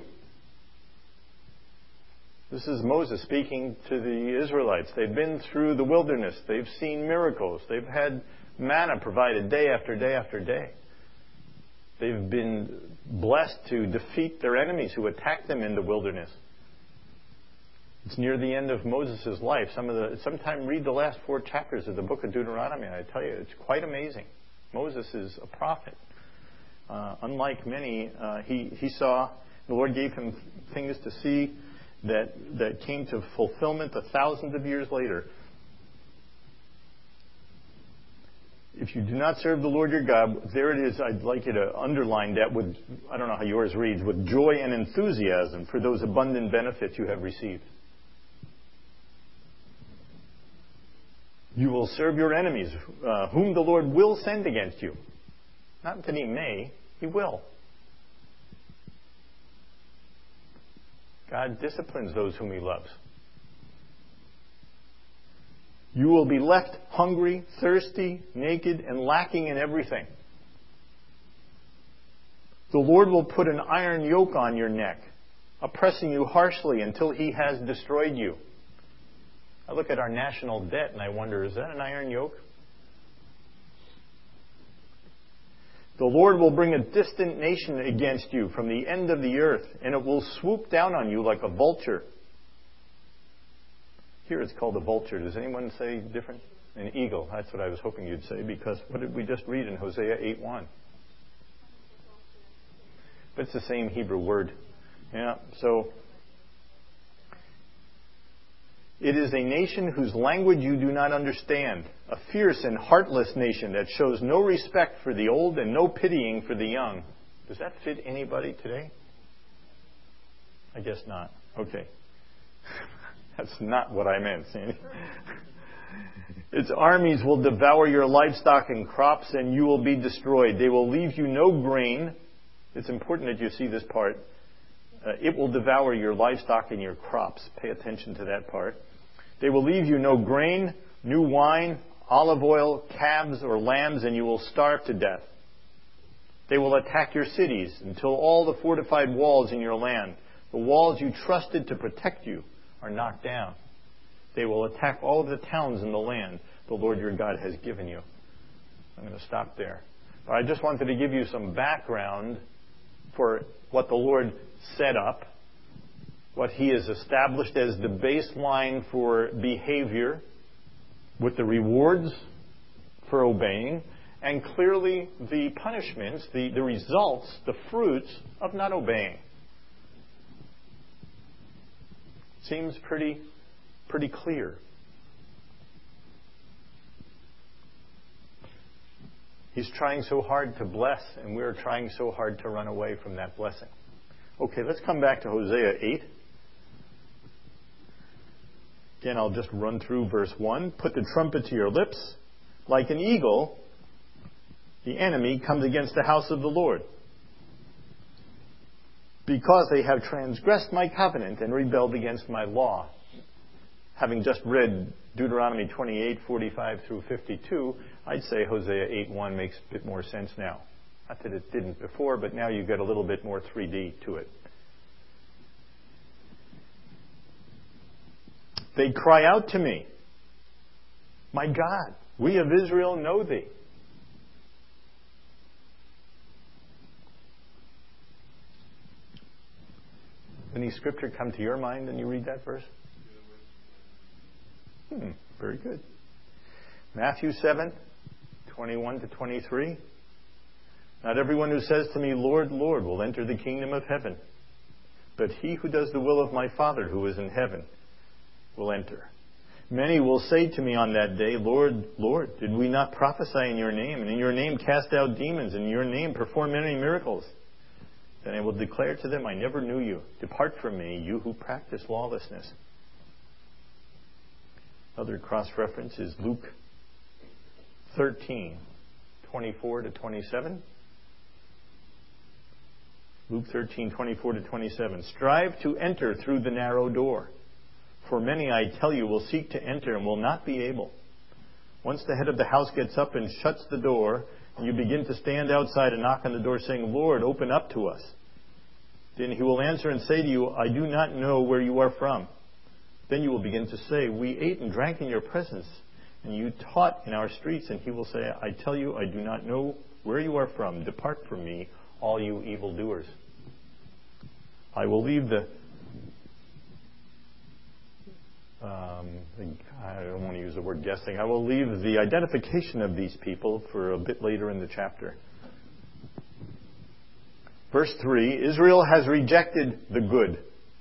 S1: This is Moses speaking to the Israelites. They've been through the wilderness. They've seen miracles. They've had manna provided day after day after day. They've been blessed to defeat their enemies who attacked them in the wilderness. It's near the end of Moses' life. Some of the, sometime read the last four chapters of the book of Deuteronomy. I tell you, it's quite amazing. Moses is a prophet. Uh, unlike many, uh, he, he saw, the Lord gave him things to see that, that came to fulfillment a thousands of years later. If you do not serve the Lord your God, there it is. I'd like you to underline that with, I don't know how yours reads, with joy and enthusiasm for those abundant benefits you have received. You will serve your enemies, uh, whom the Lord will send against you. Not that he may, he will. God disciplines those whom he loves. You will be left hungry, thirsty, naked, and lacking in everything. The Lord will put an iron yoke on your neck, oppressing you harshly until he has destroyed you. I look at our national debt and I wonder, is that an iron yoke? The Lord will bring a distant nation against you from the end of the earth, and it will swoop down on you like a vulture. Here it's called a vulture. Does anyone say different? An eagle. That's what I was hoping you'd say, because what did we just read in Hosea eight one? But it's the same Hebrew word. Yeah, so it is a nation whose language you do not understand, a fierce and heartless nation that shows no respect for the old and no pitying for the young. Does that fit anybody today? I guess not. Okay. That's not what I meant, Sandy. Its armies will devour your livestock and crops, and you will be destroyed. They will leave you no grain. It's important that you see this part. Uh, it will devour your livestock and your crops. Pay attention to that part. They will leave you no grain, new wine, olive oil, calves, or lambs, and you will starve to death. They will attack your cities until all the fortified walls in your land, the walls you trusted to protect you, are knocked down. They will attack all of the towns in the land the Lord your God has given you. I'm going to stop there. But I just wanted to give you some background for what the Lord set up, what he has established as the baseline for behavior, with the rewards for obeying, and clearly the punishments, the, the results, the fruits of not obeying. Seems pretty, pretty clear. He's trying so hard to bless, and we're trying so hard to run away from that blessing. Okay, let's come back to Hosea eight. Again, I'll just run through verse one. Put the trumpet to your lips. Like an eagle, the enemy comes against the house of the Lord, because they have transgressed my covenant and rebelled against my law. Having just read Deuteronomy twenty-eight, forty-five through fifty-two, I'd say Hosea eight one makes a bit more sense now. Not that it didn't before, but now you get a little bit more three D to it. They cry out to me, my God, we of Israel know thee. Any scripture come to your mind when you read that verse? Hmm, very good. Matthew seven, twenty-one to twenty-three. Not everyone who says to me, Lord, Lord, will enter the kingdom of heaven, but he who does the will of my Father who is in heaven will enter. Many will say to me on that day, Lord, Lord, did we not prophesy in your name, and in your name cast out demons, and in your name perform many miracles? Then I will declare to them, I never knew you. Depart from me, you who practice lawlessness. Other cross-reference is Luke thirteen, twenty-four to twenty-seven. Luke thirteen, twenty-four to twenty-seven. Strive to enter through the narrow door. For many, I tell you, will seek to enter and will not be able. Once the head of the house gets up and shuts the door, and you begin to stand outside and knock on the door saying, Lord, open up to us. Then he will answer and say to you, I do not know where you are from. Then you will begin to say, we ate and drank in your presence, and you taught in our streets. And he will say, I tell you, I do not know where you are from. Depart from me, all you evildoers. I will leave the um, I don't want to use the word guessing. I will leave the identification of these people for a bit later in the chapter. Verse three, Israel has rejected the good.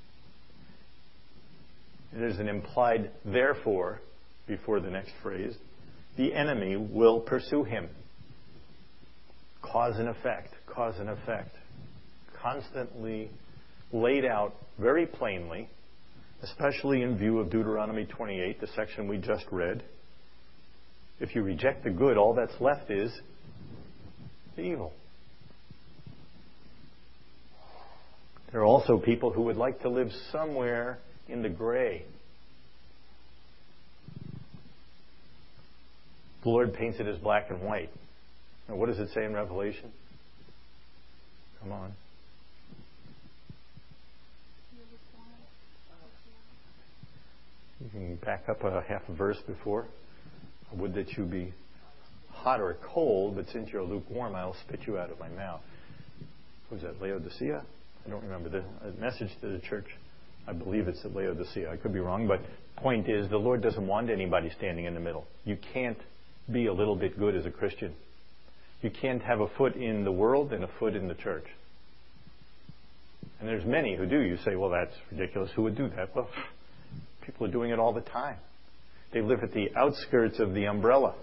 S1: There's an implied therefore before the next phrase. The enemy will pursue him. Cause and effect, cause and effect. Constantly laid out very plainly, especially in view of Deuteronomy twenty-eight, the section we just read. If you reject the good, all that's left is the evil. There are also people who would like to live somewhere in the gray. The Lord paints it as black and white. Now, what does it say in Revelation? Come on. You can back up a half a verse before. I would that you be hot or cold, but since you're lukewarm, I'll spit you out of my mouth. What was that, Laodicea? I don't remember. The message to the church, I believe it's at Laodicea. I could be wrong, but point is, the Lord doesn't want anybody standing in the middle. You can't be a little bit good as a Christian. You can't have a foot in the world and a foot in the church. And there's many who do. You say, well, that's ridiculous. Who would do that? Well, people are doing it all the time. They live at the outskirts of the umbrella.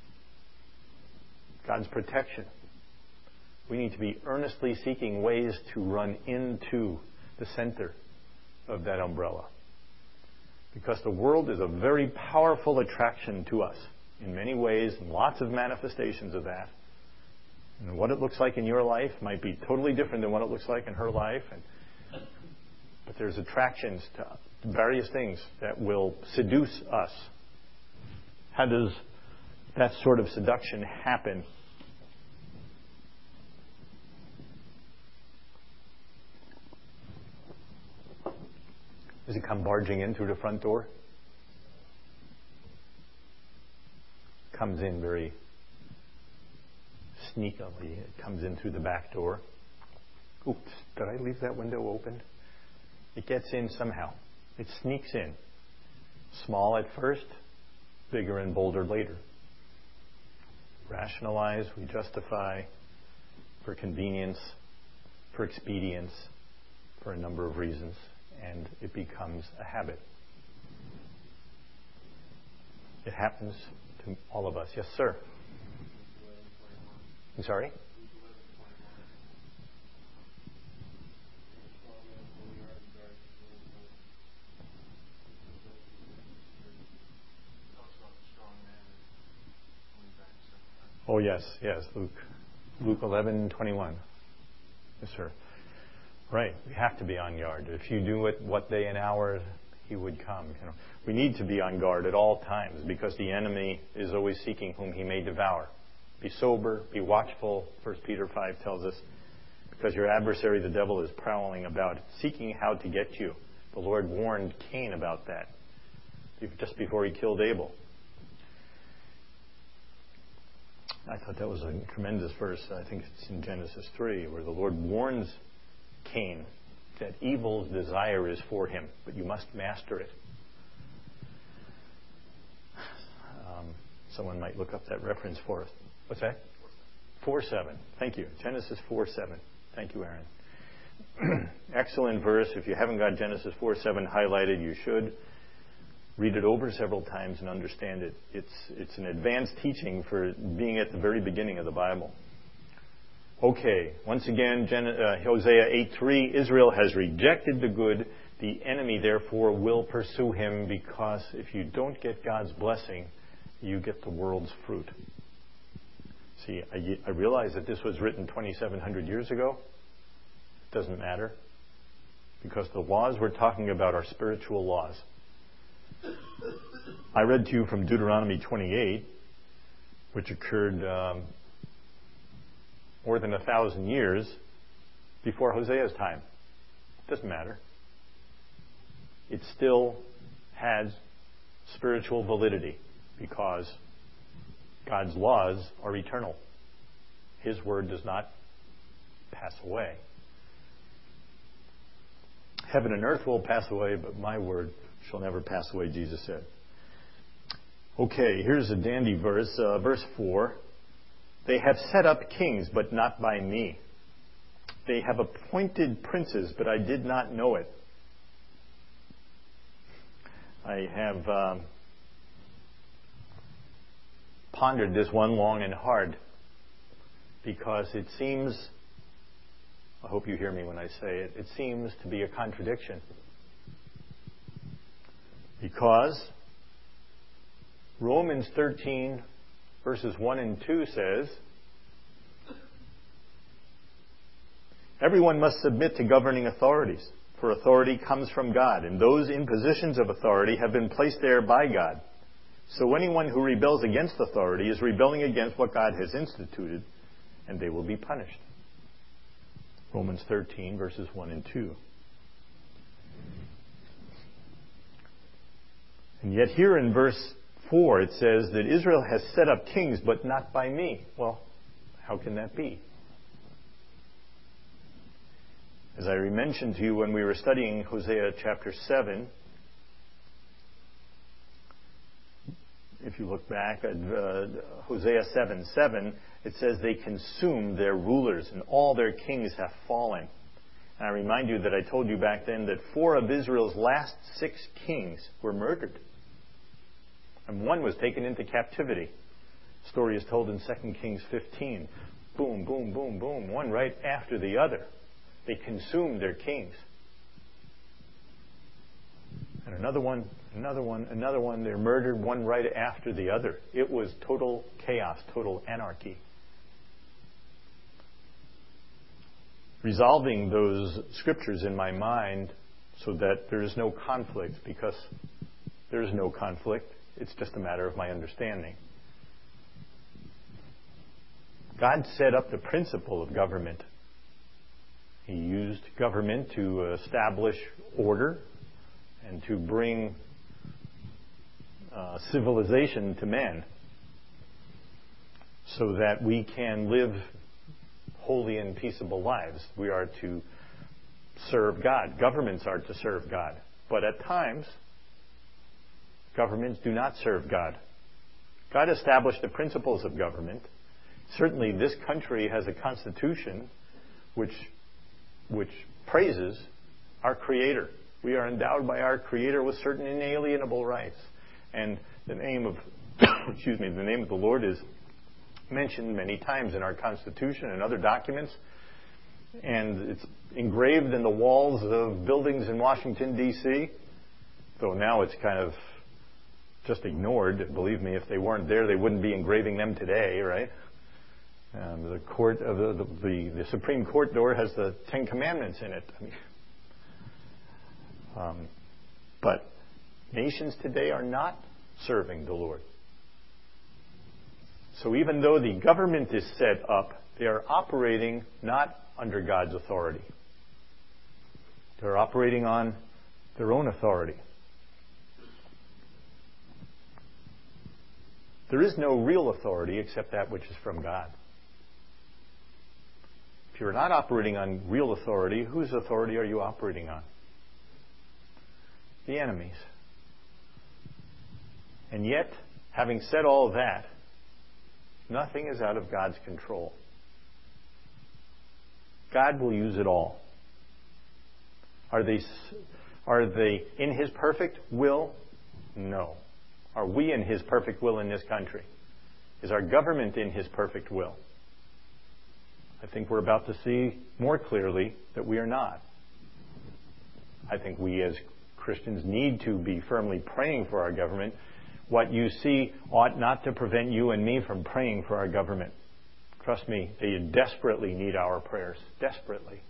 S1: God's protection. We need to be earnestly seeking ways to run into the center of that umbrella. Because the world is a very powerful attraction to us in many ways, and lots of manifestations of that. And what it looks like in your life might be totally different than what it looks like in her life. And, but there's attractions to various things that will seduce us. How does that sort of seduction happen? Does he come barging in through the front door? Comes in very sneakily. It comes in through the back door. Oops, did I leave that window open? It gets in somehow. It sneaks in. Small at first, bigger and bolder later. Rationalize, we justify for convenience, for expedience, for a number of reasons. And it becomes a habit. It happens to all of us. Yes, sir? I'm sorry? Oh, yes, yes, Luke. Luke eleven twenty-one. Yes, sir. Right. We have to be on guard. If you do it, what day and hour he would come. You know, we need to be on guard at all times because the enemy is always seeking whom he may devour. Be sober, be watchful, First Peter five tells us, because your adversary, the devil, is prowling about, seeking how to get you. The Lord warned Cain about that just before he killed Abel. I thought that was a tremendous verse. I think it's in Genesis three, where the Lord warns Cain that evil's desire is for him, but you must master it. Um, someone might look up that reference for us. What's that? four seven. Thank you. Genesis four seven. Thank you, Aaron. Excellent verse. If you haven't got Genesis four seven highlighted, you should. Read it over several times and understand it. It's, it's an advanced teaching for being at the very beginning of the Bible. Okay, once again, Gen- uh, Hosea eight three, Israel has rejected the good. The enemy, therefore, will pursue him because if you don't get God's blessing, you get the world's fruit. See, I, I realize that this was written twenty-seven hundred years ago. It doesn't matter because the laws we're talking about are spiritual laws. I read to you from Deuteronomy twenty-eight, which occurred Um, more than a thousand years before Hosea's time. Doesn't matter. It still has spiritual validity because God's laws are eternal. His word does not pass away. Heaven and earth will pass away, but my word shall never pass away, Jesus said. Okay, here's a dandy verse, uh, verse four. They have set up kings, but not by me. They have appointed princes, but I did not know it. I have um, pondered this one long and hard because it seems, I hope you hear me when I say it, it seems to be a contradiction. Because Romans thirteen, verses one and two says, everyone must submit to governing authorities, for authority comes from God, and those in positions of authority have been placed there by God. So anyone who rebels against authority is rebelling against what God has instituted, and they will be punished. Romans thirteen, verses one and two. And yet here in verse four it says that Israel has set up kings, but not by me. Well, how can that be? As I mentioned to you when we were studying Hosea chapter seven, if you look back at uh, Hosea seven seven, it says they consumed their rulers and all their kings have fallen. And I remind you that I told you back then that four of Israel's last six kings were murdered. And one was taken into captivity. The story is told in Second Kings fifteen. Boom, boom, boom, boom, one right after the other. They consumed their kings. And another one, another one, another one. They're murdered one right after the other. It was total chaos, total anarchy. Resolving those scriptures in my mind so that there is no conflict, because there is no conflict. It's just a matter of my understanding. God set up the principle of government. He used government to establish order and to bring uh, civilization to men so that we can live holy and peaceable lives. We are to serve God. Governments are to serve God. But at times, governments do not serve God. God established the principles of government. Certainly this country has a constitution which which praises our Creator. We are endowed by our Creator with certain inalienable rights. And the name of, excuse me, the name of the Lord is mentioned many times in our Constitution and other documents. And it's engraved in the walls of buildings in Washington, D C, though now it's kind of just ignored. Believe me, if they weren't there, they wouldn't be engraving them today, right? Um, the court of the, the the Supreme Court door has the Ten Commandments in it. I mean, um, but nations today are not serving the Lord. So even though the government is set up, they are operating not under God's authority. They're operating on their own authority. There is no real authority except that which is from God. If you're not operating on real authority, whose authority are you operating on? The enemy's. And yet, having said all that, nothing is out of God's control. God will use it all. Are they, are they in His perfect will? No. Are we in His perfect will in this country? Is our government in His perfect will? I think we're about to see more clearly that we are not. I think we as Christians need to be firmly praying for our government. What you see ought not to prevent you and me from praying for our government. Trust me, they desperately need our prayers. Desperately.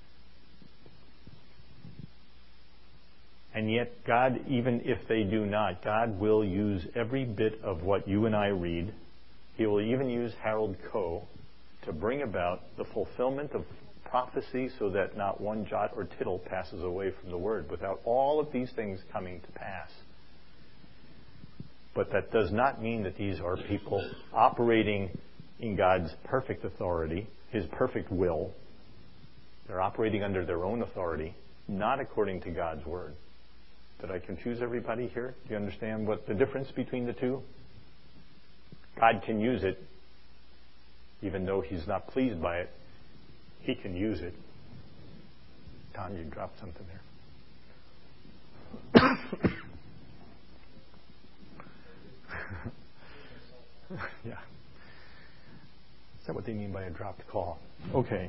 S1: And yet, God, even if they do not, God will use every bit of what you and I read. He will even use Harold Coe to bring about the fulfillment of prophecy so that not one jot or tittle passes away from the Word without all of these things coming to pass. But that does not mean that these are people operating in God's perfect authority, His perfect will. They're operating under their own authority. not according to God's word. Did I confuse everybody here? Do you understand what the difference between the two? God can use it, even though He's not pleased by it. He can use it. Tom, you dropped something there. Yeah. Is that what they mean by a dropped call? Okay.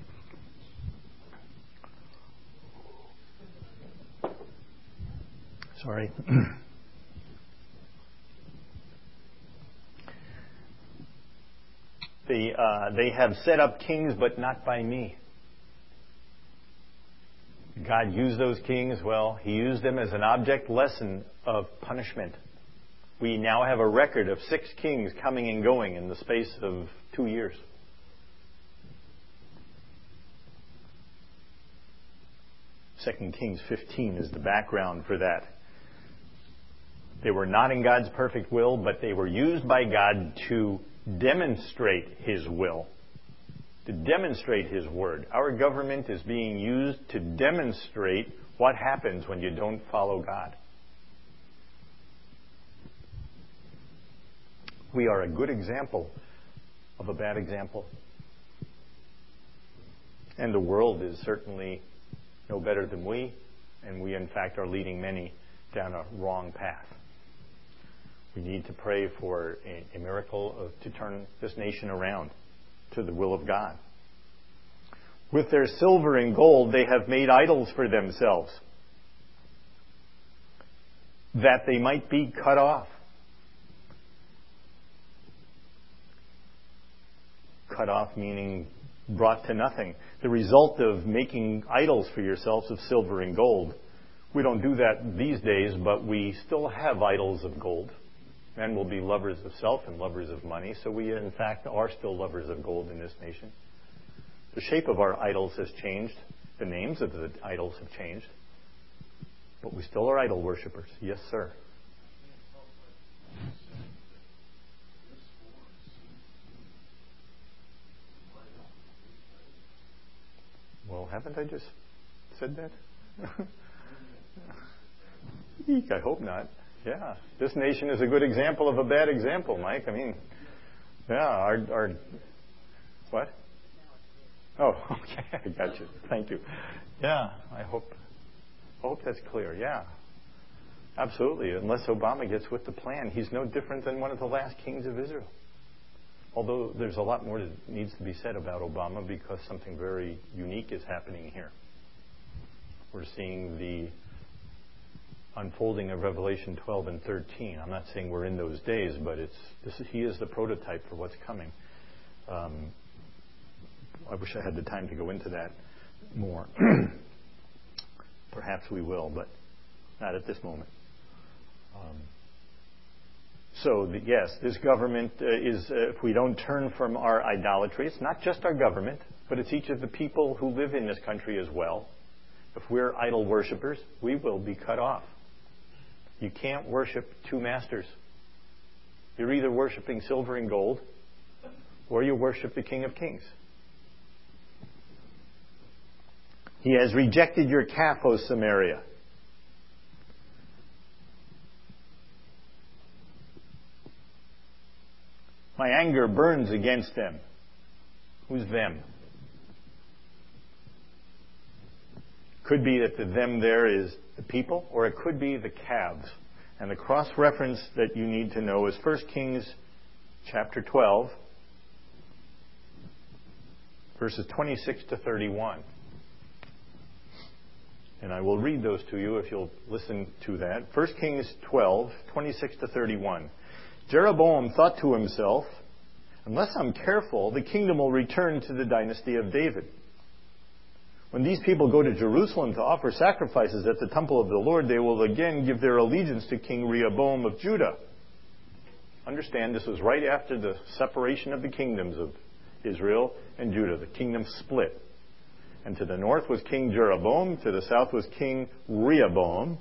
S1: Sorry. they, uh, they have set up kings, but not by me. God used those kings. Well, He used them as an object lesson of punishment. We now have a record of six kings coming and going in the space of two years. Second Kings fifteen is the background for that. They were not in God's perfect will, but they were used by God to demonstrate His will, to demonstrate His word. Our government is being used to demonstrate what happens when you don't follow God. We are a good example of a bad example. And the world is certainly no better than we, and we in fact are leading many down a wrong path. We need to pray for a, a miracle of, to turn this nation around to the will of God. With their silver and gold, they have made idols for themselves, that they might be cut off. Cut off meaning brought to nothing. The result of making idols for yourselves of silver and gold. We don't do that these days, but we still have idols of gold. Men will be lovers of self and lovers of money, so we in fact are still lovers of gold in this nation. The shape of our idols has changed. The names of the idols have changed. But we still are idol worshippers. Yes, sir. Well, haven't I just said that? Eek, I hope not. Yeah. This nation is a good example of a bad example, Mike. I mean, yeah, our, our what? Oh, okay. I got you. Thank you. Yeah, I hope, I hope that's clear. Yeah. Absolutely. Unless Obama gets with the plan, he's no different than one of the last kings of Israel. Although there's a lot more that needs to be said about Obama because something very unique is happening here. We're seeing the unfolding of Revelation twelve and thirteen. I'm not saying we're in those days, but it's this is, he is the prototype for what's coming. Um, I wish I had the time to go into that more. Perhaps we will, but not at this moment. Um, So, the, yes, this government uh, is, uh, if we don't turn from our idolatry, it's not just our government, but it's each of the people who live in this country as well. If we're idol worshippers, we will be cut off. You can't worship two masters. You're either worshiping silver and gold, or you worship the King of Kings. He has rejected your calf, O Samaria. My anger burns against them. Who's them? Could be that the them there is the people, or it could be the calves. And the cross-reference that you need to know is First Kings chapter twelve, verses twenty-six to thirty-one. And I will read those to you if you'll listen to that. First Kings twelve, twenty-six to thirty-one. Jeroboam thought to himself, unless I'm careful, the kingdom will return to the dynasty of David. When these people go to Jerusalem to offer sacrifices at the temple of the Lord, they will again give their allegiance to King Rehoboam of Judah. Understand, this was right after the separation of the kingdoms of Israel and Judah. The kingdom split. And to the north was King Jeroboam, to the south was King Rehoboam.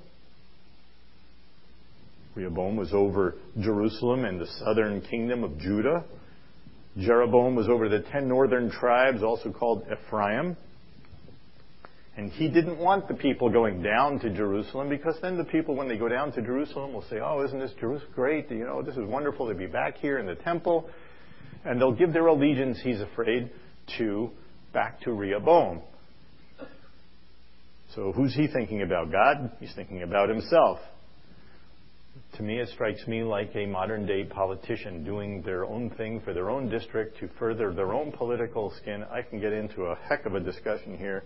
S1: Rehoboam was over Jerusalem and the southern kingdom of Judah. Jeroboam was over the ten northern tribes, also called Ephraim. And he didn't want the people going down to Jerusalem, because then the people, when they go down to Jerusalem, will say, oh, isn't this Jerusalem great? You know, this is wonderful to be back here in the temple. And they'll give their allegiance, he's afraid, to back to Rehoboam. So who's he thinking about? God? He's thinking about himself. To me, it strikes me like a modern-day politician doing their own thing for their own district to further their own political skin. I can get into a heck of a discussion here.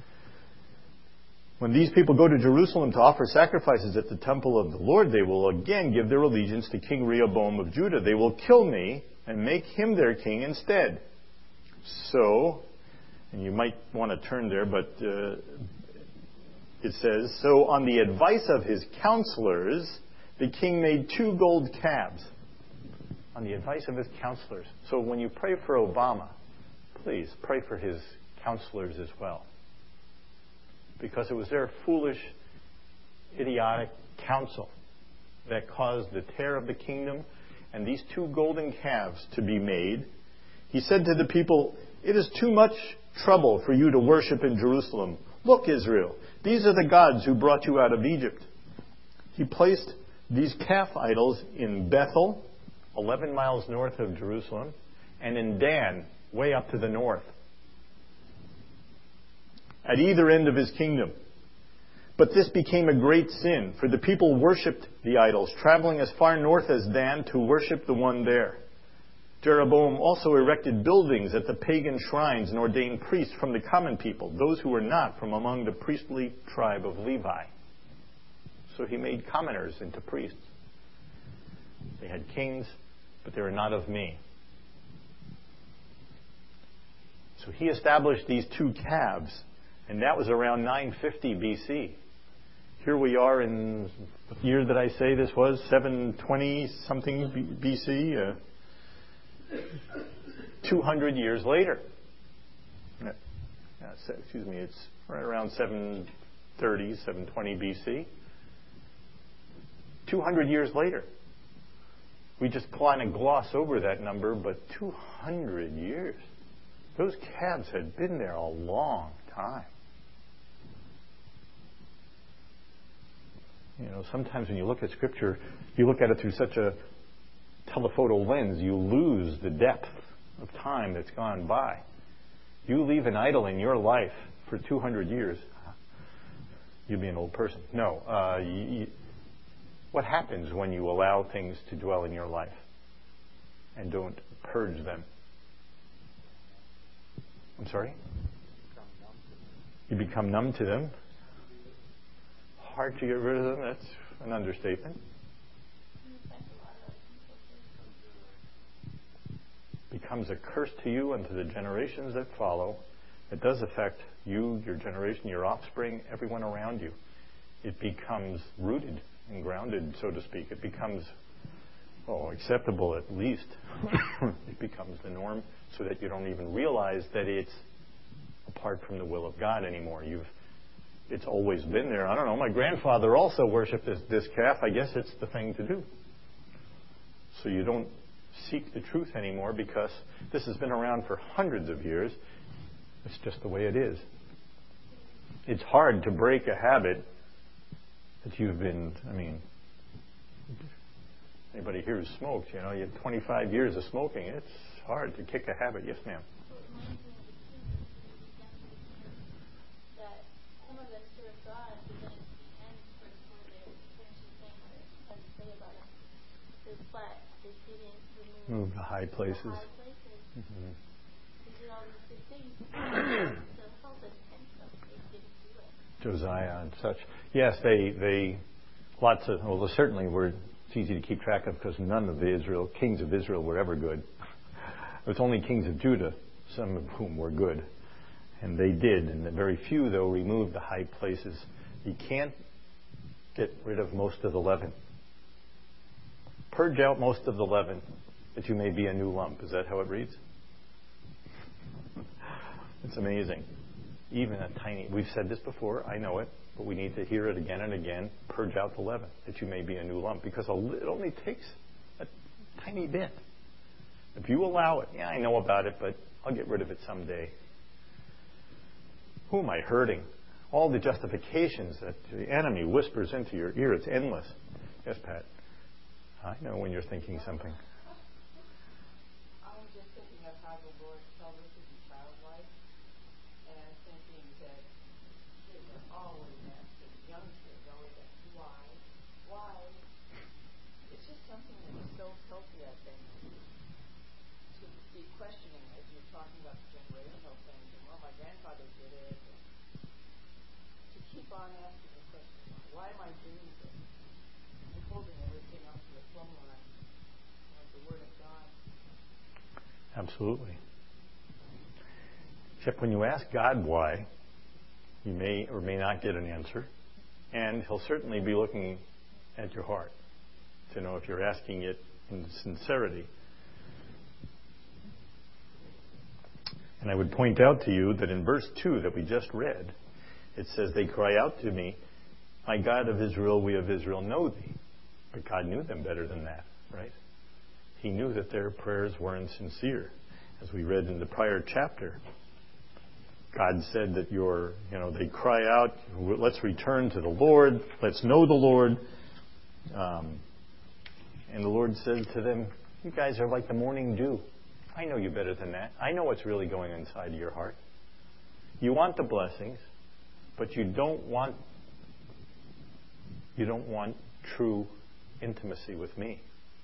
S1: When these people go to Jerusalem to offer sacrifices at the temple of the Lord, they will again give their allegiance to King Rehoboam of Judah. They will kill me and make him their king instead. So, and you might want to turn there, but uh, it says, so on the advice of his counselors, the king made two gold calves. On the advice of his counselors. So when you pray for Obama, please pray for his counselors as well. Because it was their foolish, idiotic counsel that caused the tear of the kingdom and these two golden calves to be made. He said to the people, it is too much trouble for you to worship in Jerusalem. Look, Israel, these are the gods who brought you out of Egypt. He placed these calf idols in Bethel, eleven miles north of Jerusalem, and in Dan, way up to the north, at either end of his kingdom. But this became a great sin, for the people worshipped the idols, traveling as far north as Dan to worship the one there. Jeroboam also erected buildings at the pagan shrines and ordained priests from the common people, those who were not from among the priestly tribe of Levi. So he made commoners into priests. They had kings, but they were not of me. So he established these two calves, and that was around nine fifty B C. Here we are in the year that I say this was, seven twenty something B C, uh, two hundred years later. Uh, excuse me, it's right around seven thirty, seven twenty B C. two hundred years later. We just kind of gloss over that number, but two hundred years. Those calves had been there a long time. You know, sometimes when you look at Scripture, you look at it through such a telephoto lens, you lose the depth of time that's gone by. You leave an idol in your life for two hundred years, you'll be an old person. No. Uh, you, what happens when you allow things to dwell in your life and don't purge them? I'm sorry? You become numb to them. Hard to get rid of them. That's an understatement. Becomes a curse to you and to the generations that follow. It does affect you, your generation, your offspring, everyone around you. It becomes rooted and grounded, so to speak. It becomes, oh, acceptable at least. It becomes the norm, so that you don't even realize that it's apart from the will of God anymore. You've It's always been there. I don't know. My grandfather also worshipped this, this calf. I guess it's the thing to do. So you don't seek the truth anymore, because this has been around for hundreds of years. It's just the way it is. It's hard to break a habit that you've been, I mean, anybody here who smokes, you know, you have twenty-five years of smoking. It's hard to kick a habit. Yes, ma'am. Move the high places. The high places. Mm-hmm. They did all these good things to help us, and so they didn't do it. Josiah and such. Yes, they they lots of well, certainly were. It's easy to keep track of, because none of the Israel kings of Israel were ever good. It's only kings of Judah, some of whom were good, and they did. And the very few, though, removed the high places. You can't get rid of most of the leaven. Purge out most of the leaven, that you may be a new lump. Is that how it reads? It's amazing. Even a tiny, we've said this before, I know it, but we need to hear it again and again. Purge out the leaven, that you may be a new lump. Because it only takes a tiny bit. If you allow it, yeah, I know about it, but I'll get rid of it someday. Who am I hurting? all the justifications that the enemy whispers into your ear. It's endless. Yes, Pat? I know when you're thinking something.
S4: I'm just thinking of how the Lord tells us to be childlike, and I'm thinking that kids are always asking, young kids always ask, why? Why? It's just something that's so healthy, I think, to be questioning as you're talking about the generational things, and well, my grandfather did it, and to keep on asking the question, why am I doing this? And holding everything up to the plumb line of the Word of God.
S1: Absolutely. Except when you ask God why, you may or may not get an answer, and He'll certainly be looking at your heart to know if you're asking it in sincerity. And I would point out to you that in verse two that we just read, it says, they cry out to me, my God of Israel, we of Israel know thee. But God knew them better than that, right? He knew that their prayers weren't sincere. As we read in the prior chapter, God said that your, you know, they cry out, let's return to the Lord, let's know the Lord. Um, and the Lord said to them, you guys are like the morning dew. I know you better than that. I know what's really going inside your heart. You want the blessings, but you don't want you don't want true intimacy with me.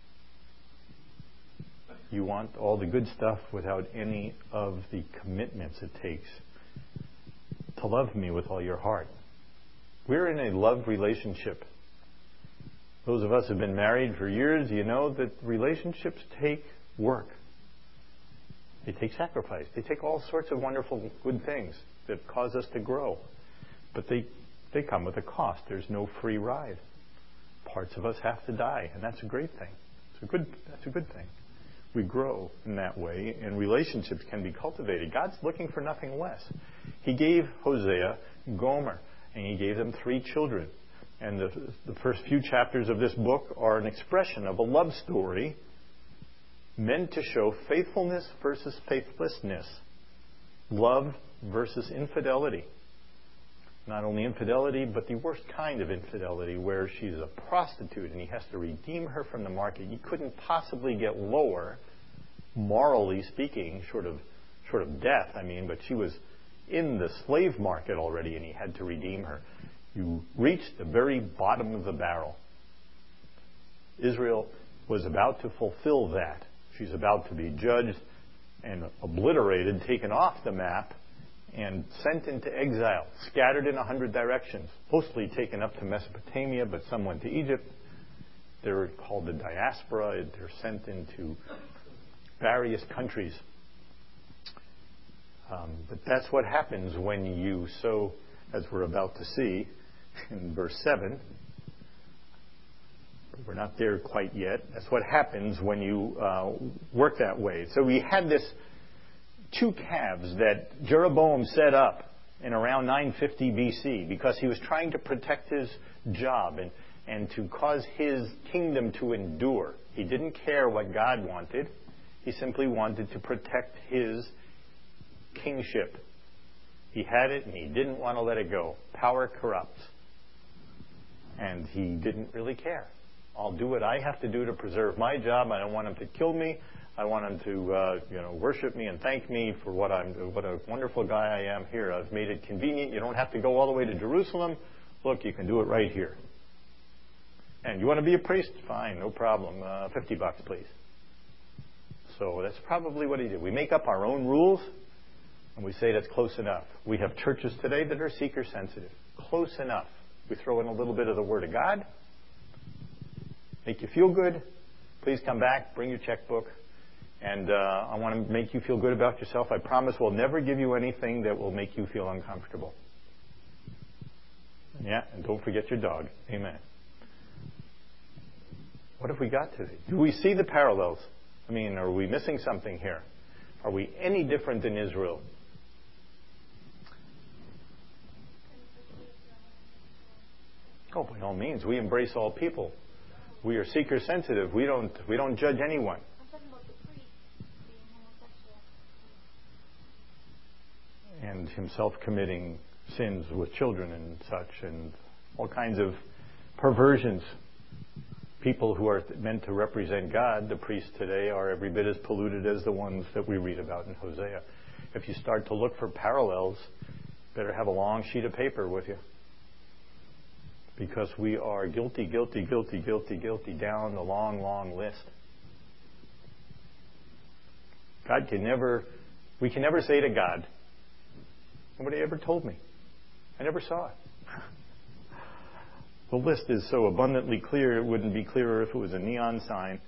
S1: You want all the good stuff without any of the commitments it takes to love me with all your heart. We're in a love relationship. Those of us who have been married for years, you know that relationships take work. They take sacrifice. They take all sorts of wonderful good things that cause us to grow. But they, they come with a cost. There's no free ride. Parts of us have to die, and that's a great thing. It's a good, that's a good thing. We grow in that way, and relationships can be cultivated. God's looking for nothing less. He gave Hosea Gomer, and He gave them three children. And the, the first few chapters of this book are an expression of a love story meant to show faithfulness versus faithlessness, love versus infidelity. Not only infidelity, but the worst kind of infidelity, where she's a prostitute and he has to redeem her from the market. You couldn't possibly get lower, morally speaking, short of short of death, I mean, but she was in the slave market already and he had to redeem her. You reached the very bottom of the barrel. Israel was about to fulfill that. She's about to be judged and obliterated, taken off the map, and sent into exile, scattered in a hundred directions, mostly taken up to Mesopotamia, but some went to Egypt. They're called the diaspora. They're sent into various countries. Um, but that's what happens when you sow, as we're about to see in verse seven. We're not there quite yet. That's what happens when you uh, work that way. So we had this two calves that Jeroboam set up in around nine fifty B C because he was trying to protect his job and, and to cause his kingdom to endure. He didn't care what God wanted. He simply wanted to protect his kingship. He had it and he didn't want to let it go. Power corrupts. And he didn't really care. I'll do what I have to do to preserve my job. I don't want him to kill me. I want him to, uh, you know, worship me and thank me for what I'm, what a wonderful guy I am here. I've made it convenient. You don't have to go all the way to Jerusalem. Look, you can do it right here. And you want to be a priest? Fine, no problem. Uh, Fifty bucks, please. So that's probably what he did. We make up our own rules, and we say that's close enough. We have churches today that are seeker sensitive. Close enough. We throw in a little bit of the Word of God. Make you feel good. Please come back. Bring your checkbook. And uh, I want to make you feel good about yourself. I promise we'll never give you anything that will make you feel uncomfortable. Yeah, and don't forget your dog. Amen. What have we got today? Do we see the parallels? I mean, are we missing something here? Are we any different than Israel? Oh, by all means, we embrace all people. We are seeker sensitive. We don't we don't judge anyone.
S3: I'm talking about the priest being homosexual.
S1: And himself committing sins with children and such, and all kinds of perversions. People who are meant to represent God, the priests today, are every bit as polluted as the ones that we read about in Hosea. If you start to look for parallels, better have a long sheet of paper with you. Because we are guilty, guilty, guilty, guilty, guilty, down the long, long list. God can never, we can never say to God, nobody ever told me. I never saw it. The list is so abundantly clear, it wouldn't be clearer if it was a neon sign.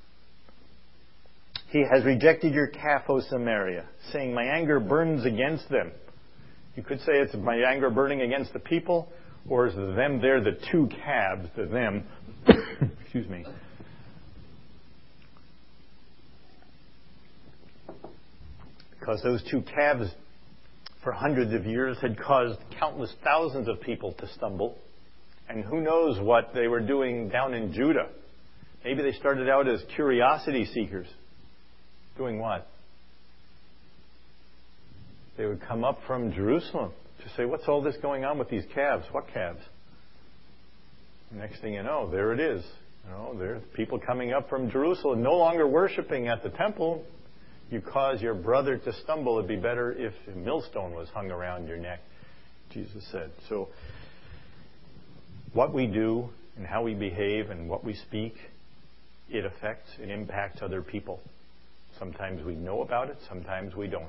S1: He has rejected your calf, O Samaria, saying, my anger burns against them. You could say it's my anger burning against the people, or is the them there the two calves, the them, excuse me. Because those two calves for hundreds of years had caused countless thousands of people to stumble. And who knows what they were doing down in Judah. Maybe they started out as curiosity seekers. Doing what? They would come up from Jerusalem to say, what's all this going on with these calves? What calves? Next thing you know, there it is. You know, there's people coming up from Jerusalem, no longer worshiping at the temple. You cause your brother to stumble. It'd be better if a millstone was hung around your neck, Jesus said. So, what we do and how we behave and what we speak, it affects and impacts other people. Sometimes we know about it, sometimes we don't.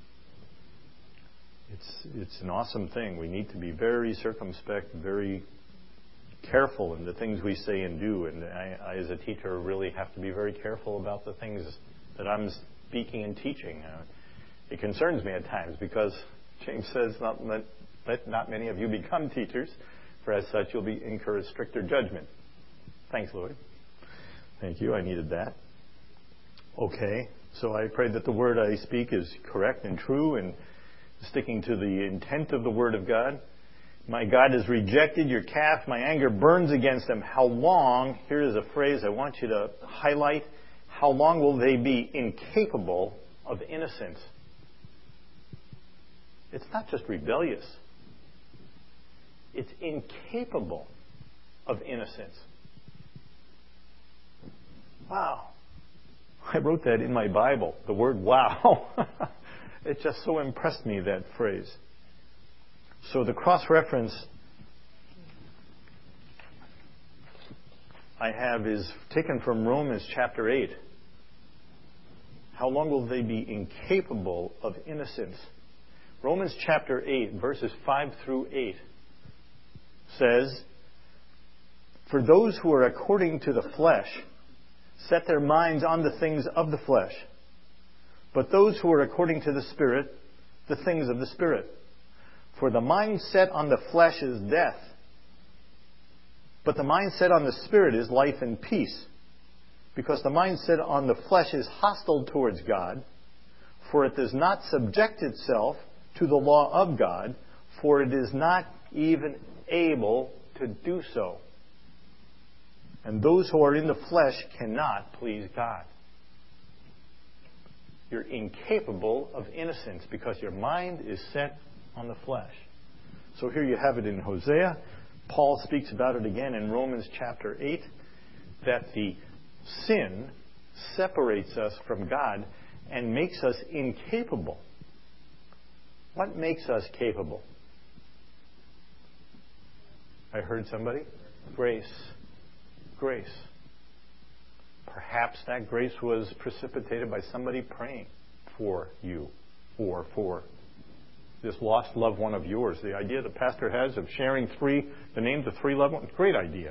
S1: It's it's an awesome thing. We need to be very circumspect, very careful in the things we say and do. And I, I as a teacher, really have to be very careful about the things that I'm speaking and teaching. Uh, it concerns me at times because James says, not, let, let not many of you become teachers, for as such you'll be incur a stricter judgment. Thanks, Lloyd. Thank you. I needed that. Okay. So I pray that the word I speak is correct and true and sticking to the intent of the Word of God. My God has rejected your calf. My anger burns against them. How long, here is a phrase I want you to highlight. How long will they be incapable of innocence? It's not just rebellious. It's incapable of innocence. Wow. I wrote that in my Bible, the word wow. It just so impressed me, that phrase. So the cross-reference I have is taken from Romans chapter eight. How long will they be incapable of innocence? Romans chapter eight, verses five through eight says, for those who are according to the flesh set their minds on the things of the flesh. But those who are according to the Spirit, the things of the Spirit. For the mind set on the flesh is death, but the mind set on the Spirit is life and peace. Because the mind set on the flesh is hostile towards God, for it does not subject itself to the law of God, for it is not even able to do so. And those who are in the flesh cannot please God. You're incapable of innocence because your mind is set on the flesh. So here you have it in Hosea. Paul speaks about it again in Romans chapter eight, that the sin separates us from God and makes us incapable. What makes us capable? I heard somebody? Grace. Grace. Perhaps that grace was precipitated by somebody praying for you or for this lost loved one of yours. The idea the pastor has of sharing three, the names of three loved ones, great idea.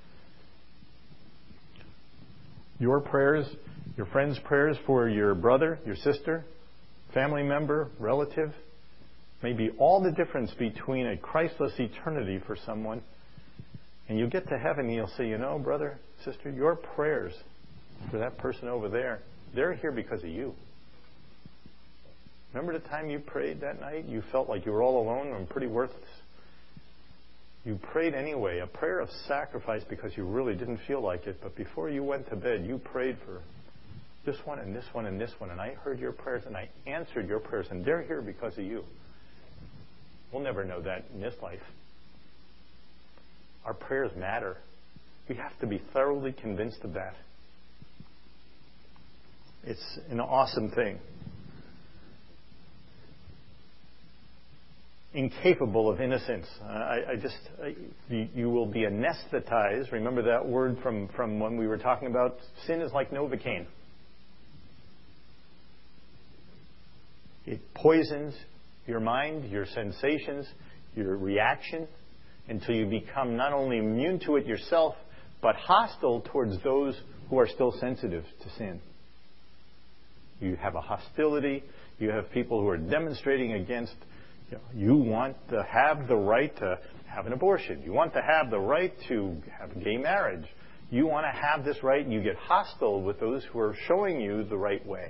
S1: Your prayers, your friend's prayers for your brother, your sister, family member, relative, may be all the difference between a Christless eternity for someone. And you get to heaven and you'll say, you know, brother, sister, your prayers for that person over there, they're here because of you. Remember the time you prayed that night? You felt like you were all alone and pretty worthless. You prayed anyway, a prayer of sacrifice because you really didn't feel like it. But before you went to bed, you prayed for this one and this one and this one. And I heard your prayers and I answered your prayers. And they're here because of you. We'll never know that in this life. Our prayers matter. We have to be thoroughly convinced of that. It's an awesome thing. Incapable of innocence. Uh, I, I just, I, you, you will be anesthetized. Remember that word from, from when we were talking about sin is like Novocaine. It poisons your mind, your sensations, your reaction, until you become not only immune to it yourself, but hostile towards those who are still sensitive to sin. You have a hostility. You have people who are demonstrating against. You know, you want to have the right to have an abortion. You want to have the right to have gay marriage. You want to have this right, and you get hostile with those who are showing you the right way.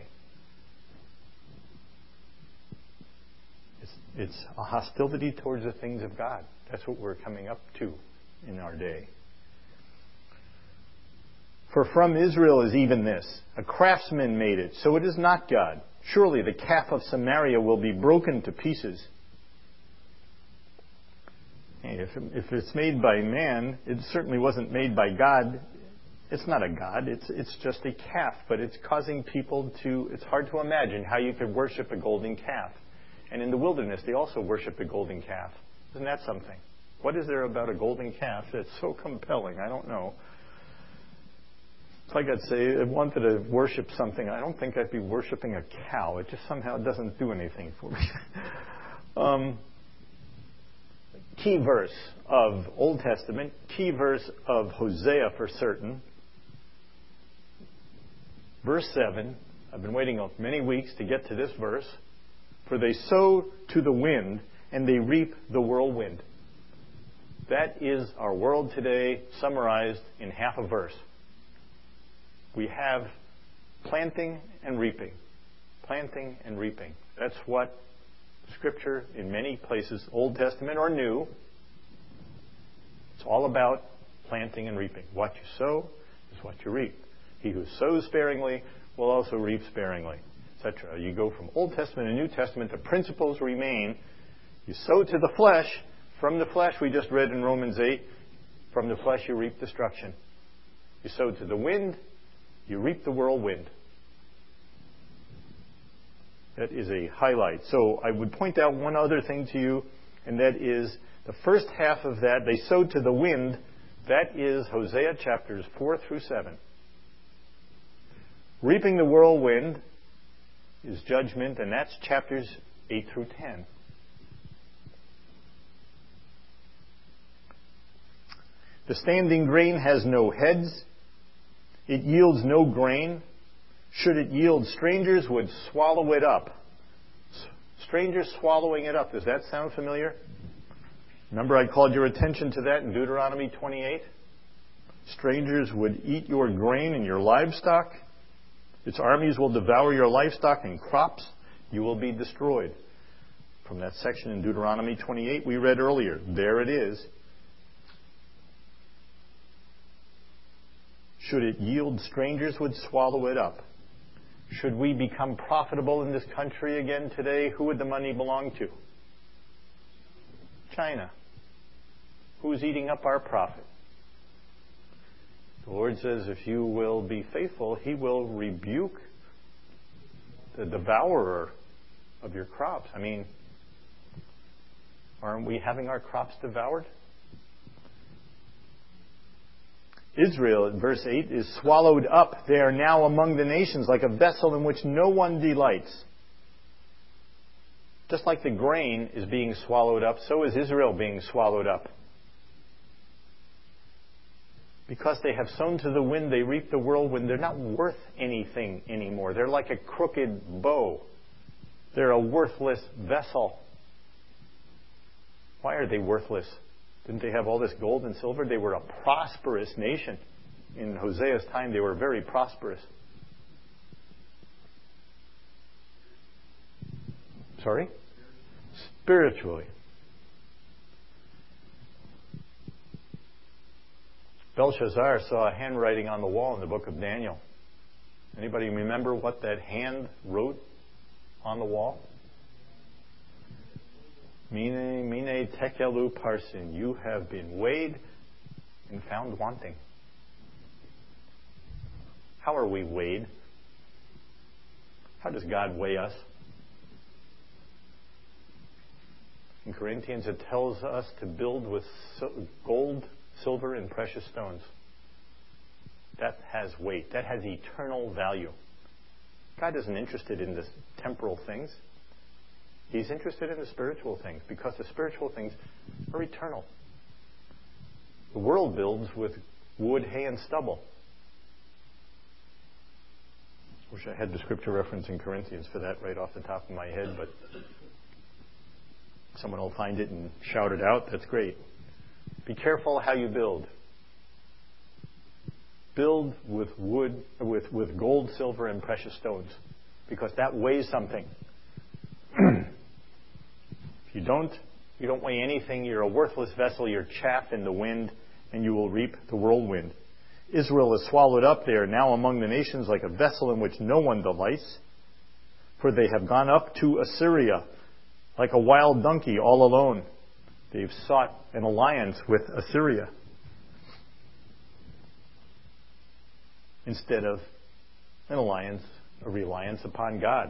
S1: It's, it's a hostility towards the things of God. That's what we're coming up to in our day. For from Israel is even this, a craftsman made it, so it is not God. Surely the calf of Samaria will be broken to pieces. Hey, if, if it's made by man, it certainly wasn't made by God. It's not a God, it's, it's just a calf, but it's causing people to, it's hard to imagine how you could worship a golden calf. And in the wilderness, they also worship a golden calf. Isn't that something? What is there about a golden calf that's so compelling? I don't know. It's like I'd say, if I wanted to worship something, I don't think I'd be worshiping a cow. It just somehow doesn't do anything for me. um, key verse of Old Testament, key verse of Hosea for certain. Verse seven. I've been waiting many weeks to get to this verse. For they sow to the wind, and they reap the whirlwind. That is our world today, summarized in half a verse. We have planting and reaping. Planting and reaping. That's what Scripture in many places, Old Testament or New, it's all about planting and reaping. What you sow is what you reap. He who sows sparingly will also reap sparingly, et cetera. You go from Old Testament and New Testament, the principles remain. You sow to the flesh. From the flesh, we just read in Romans eight, from the flesh you reap destruction. You sow to the wind, you reap the whirlwind. That is a highlight. So I would point out one other thing to you, and that is the first half of that, they sowed to the wind. That is Hosea chapters four through seven. Reaping the whirlwind is judgment, and that's chapters eight through ten. The standing grain has no heads. It yields no grain. Should it yield, strangers would swallow it up. Strangers swallowing it up. Does that sound familiar? Remember I called your attention to that in Deuteronomy twenty-eight? Strangers would eat your grain and your livestock. Its armies will devour your livestock and crops. You will be destroyed. From that section in Deuteronomy twenty-eight we read earlier. There it is. Should it yield, strangers would swallow it up. Should we become profitable in this country again today, who would the money belong to? China. Who's eating up our profit? The Lord says if you will be faithful, He will rebuke the devourer of your crops. I mean, aren't we having our crops devoured? Israel, in verse eight, is swallowed up. They are now among the nations like a vessel in which no one delights. Just like the grain is being swallowed up, so is Israel being swallowed up. Because they have sown to the wind, they reap the whirlwind. They're not worth anything anymore. They're like a crooked bow. They're a worthless vessel. Why are they worthless? Didn't they have all this gold and silver? They were a prosperous nation. In Hosea's time, they were very prosperous. Sorry? Spiritually. Belshazzar saw a handwriting on the wall in the book of Daniel. Anybody remember what that hand wrote on the wall? Meaning, meaning Adonai tekelu parsin. You have been weighed and found wanting. How are we weighed? How does God weigh us? In Corinthians, it tells us to build with gold, silver, and precious stones. That has weight. That has eternal value. God isn't interested in the temporal things. He's interested in the spiritual things because the spiritual things are eternal. The world builds with wood, hay, and stubble. Wish I had the scripture reference in Corinthians for that right off the top of my head, but someone will find it and shout it out. That's great. Be careful how you build. Build with wood, with, with gold, silver, and precious stones, because that weighs something. If you don't, you don't weigh anything. You're a worthless vessel. You're chaff in the wind, and you will reap the whirlwind. Israel is swallowed up there now among the nations like a vessel in which no one delights, for they have gone up to Assyria like a wild donkey all alone. They've sought an alliance with Assyria instead of an alliance, a reliance upon God.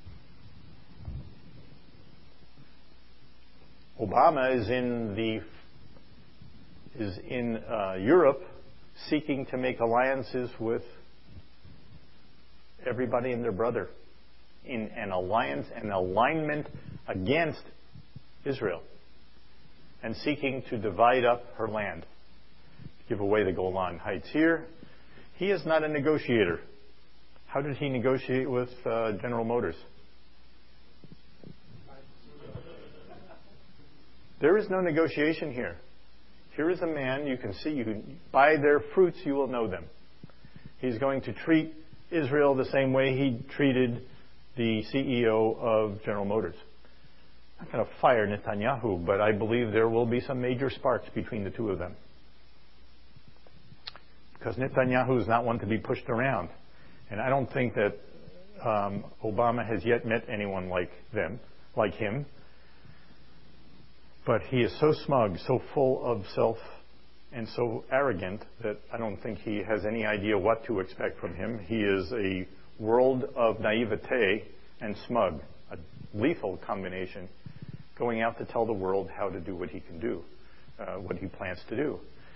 S1: Obama is in the is in uh, Europe seeking to make alliances with everybody and their brother in an alliance, an alignment against Israel, and seeking to divide up her land, give away the Golan Heights here. He is not a negotiator. How did he negotiate with uh, General Motors? There is no negotiation here. Here is a man, you can see, you can, by their fruits you will know them. He's going to treat Israel the same way he treated the C E O of General Motors. I'm not going to fire Netanyahu, but I believe there will be some major sparks between the two of them. Because Netanyahu is not one to be pushed around. And I don't think that um, Obama has yet met anyone like them, like him. But he is so smug, so full of self, and so arrogant that I don't think he has any idea what to expect from him. He is a world of naivete and smug, a lethal combination, going out to tell the world how to do what he can do, uh, what he plans to do.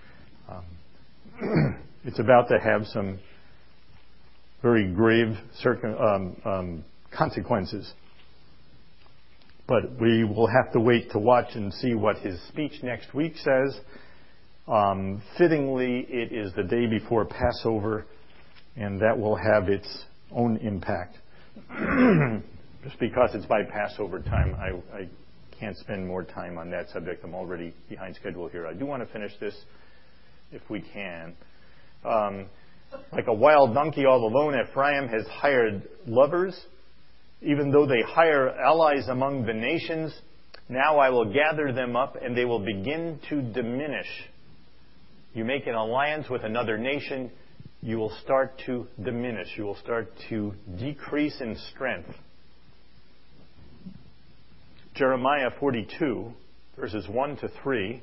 S1: Um, it's about to have some very grave circum- um, um, consequences. But we will have to wait to watch and see what his speech next week says. Um, fittingly, it is the day before Passover, and that will have its own impact. Just because it's by Passover time, I, I can't spend more time on that subject. I'm already behind schedule here. I do want to finish this if we can. Um, like a wild donkey all alone, Ephraim has hired lovers. Even though they hire allies among the nations, now I will gather them up and they will begin to diminish. You make an alliance with another nation, you will start to diminish. You will start to decrease in strength. Jeremiah forty-two, verses one to three,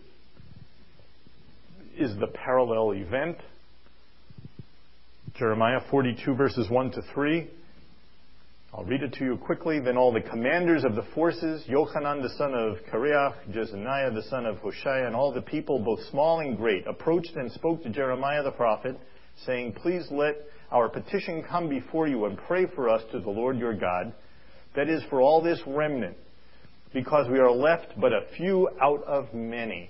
S1: is the parallel event. Jeremiah forty-two, verses one to three. I'll read it to you quickly. Then all the commanders of the forces, Yochanan the son of Kareah, Jezaniah the son of Hoshea, and all the people, both small and great, approached and spoke to Jeremiah the prophet, saying, Please let our petition come before you and pray for us to the Lord your God, that is, for all this remnant, because we are left but a few out of many.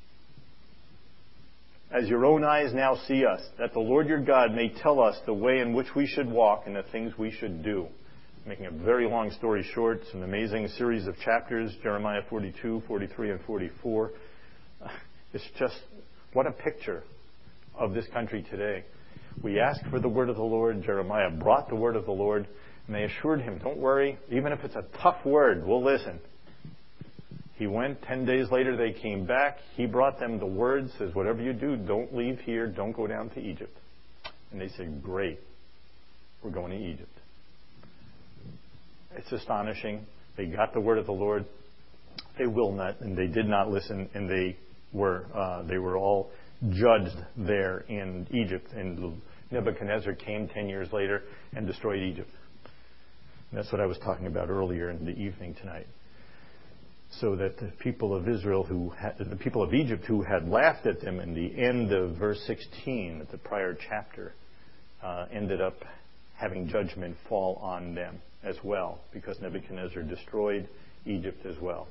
S1: As your own eyes now see us, that the Lord your God may tell us the way in which we should walk and the things we should do. Making a very long story short, it's an amazing series of chapters, Jeremiah forty-two, forty-three, and forty-four. It's just, what a picture of this country today. We asked for the word of the Lord. Jeremiah brought the word of the Lord, and they assured him, don't worry, even if it's a tough word, we'll listen. He went. Ten days later, they came back. He brought them the word, says, whatever you do, don't leave here, don't go down to Egypt. And they said, great, we're going to Egypt. It's astonishing. They got the word of the Lord. They will not, and they did not listen, and they were uh, they were all judged there in Egypt. And Nebuchadnezzar came ten years later and destroyed Egypt. And that's what I was talking about earlier in the evening tonight. So that the people of Israel who had, the people of Egypt who had laughed at them in the end of verse sixteen of the prior chapter uh, ended up having judgment fall on them as well, because Nebuchadnezzar destroyed Egypt as well.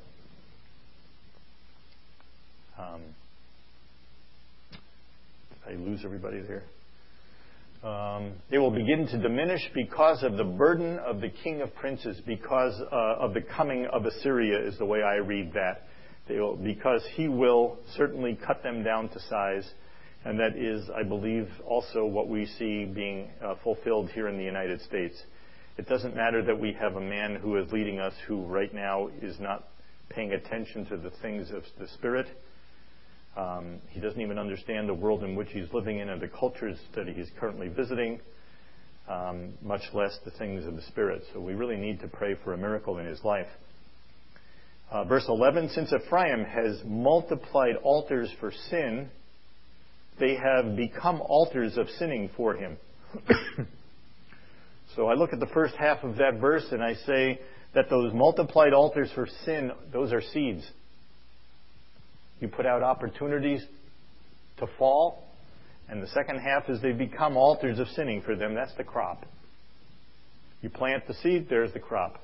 S1: Um, did I lose everybody there? Um, they will begin to diminish because of the burden of the king of princes, because uh, of the coming of Assyria is the way I read that. They will, because he will certainly cut them down to size, and that is, I believe, also what we see being uh, fulfilled here in the United States. It doesn't matter that we have a man who is leading us who right now is not paying attention to the things of the Spirit. Um, he doesn't even understand the world in which he's living in and the cultures that he's currently visiting, um, much less the things of the Spirit. So we really need to pray for a miracle in his life. Uh, verse eleven, since Ephraim has multiplied altars for sin, they have become altars of sinning for him. So I look at the first half of that verse and I say that those multiplied altars for sin, those are seeds. You put out opportunities to fall, and the second half is they become altars of sinning for them. That's the crop. You plant the seed, there's the crop.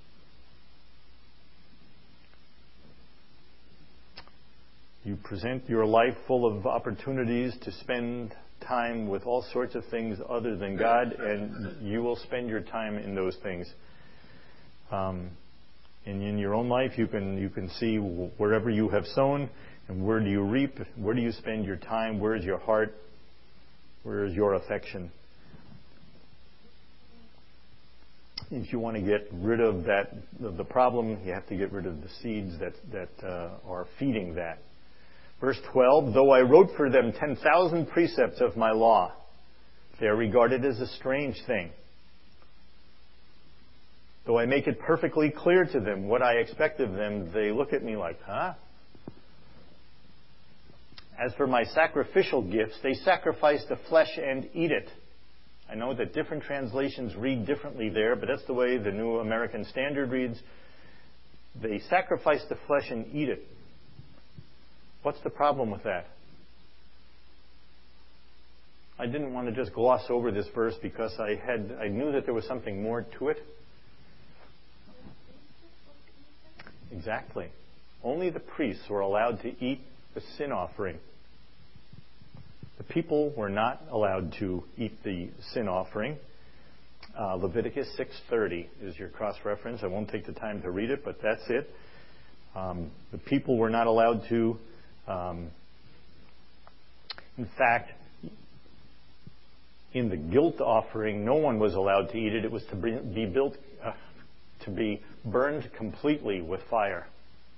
S1: You present your life full of opportunities to spend time with all sorts of things other than God, and you will spend your time in those things. Um, and in your own life, you can you can see wherever you have sown, and where do you reap? Where do you spend your time? Where is your heart? Where is your affection? If you want to get rid of that, of the problem, you have to get rid of the seeds that that uh, are feeding that. Verse twelve, though I wrote for them ten thousand precepts of my law, they are regarded as a strange thing. Though I make it perfectly clear to them what I expect of them, they look at me like, huh? As for my sacrificial gifts, they sacrifice the flesh and eat it. I know that different translations read differently there, but that's the way the New American Standard reads. They sacrifice the flesh and eat it. What's the problem with that? I didn't want to just gloss over this verse because I had I knew that there was something more to it. Exactly. Only the priests were allowed to eat the sin offering. The people were not allowed to eat the sin offering. Uh, Leviticus six thirty is your cross-reference. I won't take the time to read it, but that's it. Um, the people were not allowed to. Um, in fact, in the guilt offering, no one was allowed to eat it. It was to be built, uh, to be burned completely with fire.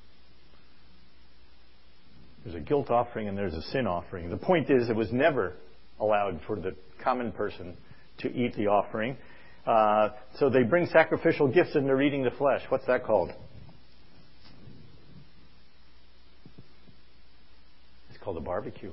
S1: There's a guilt offering and there's a sin offering. The point is, it was never allowed for the common person to eat the offering. Uh, so they bring sacrificial gifts and they're eating the flesh. What's that called? It's called a barbecue.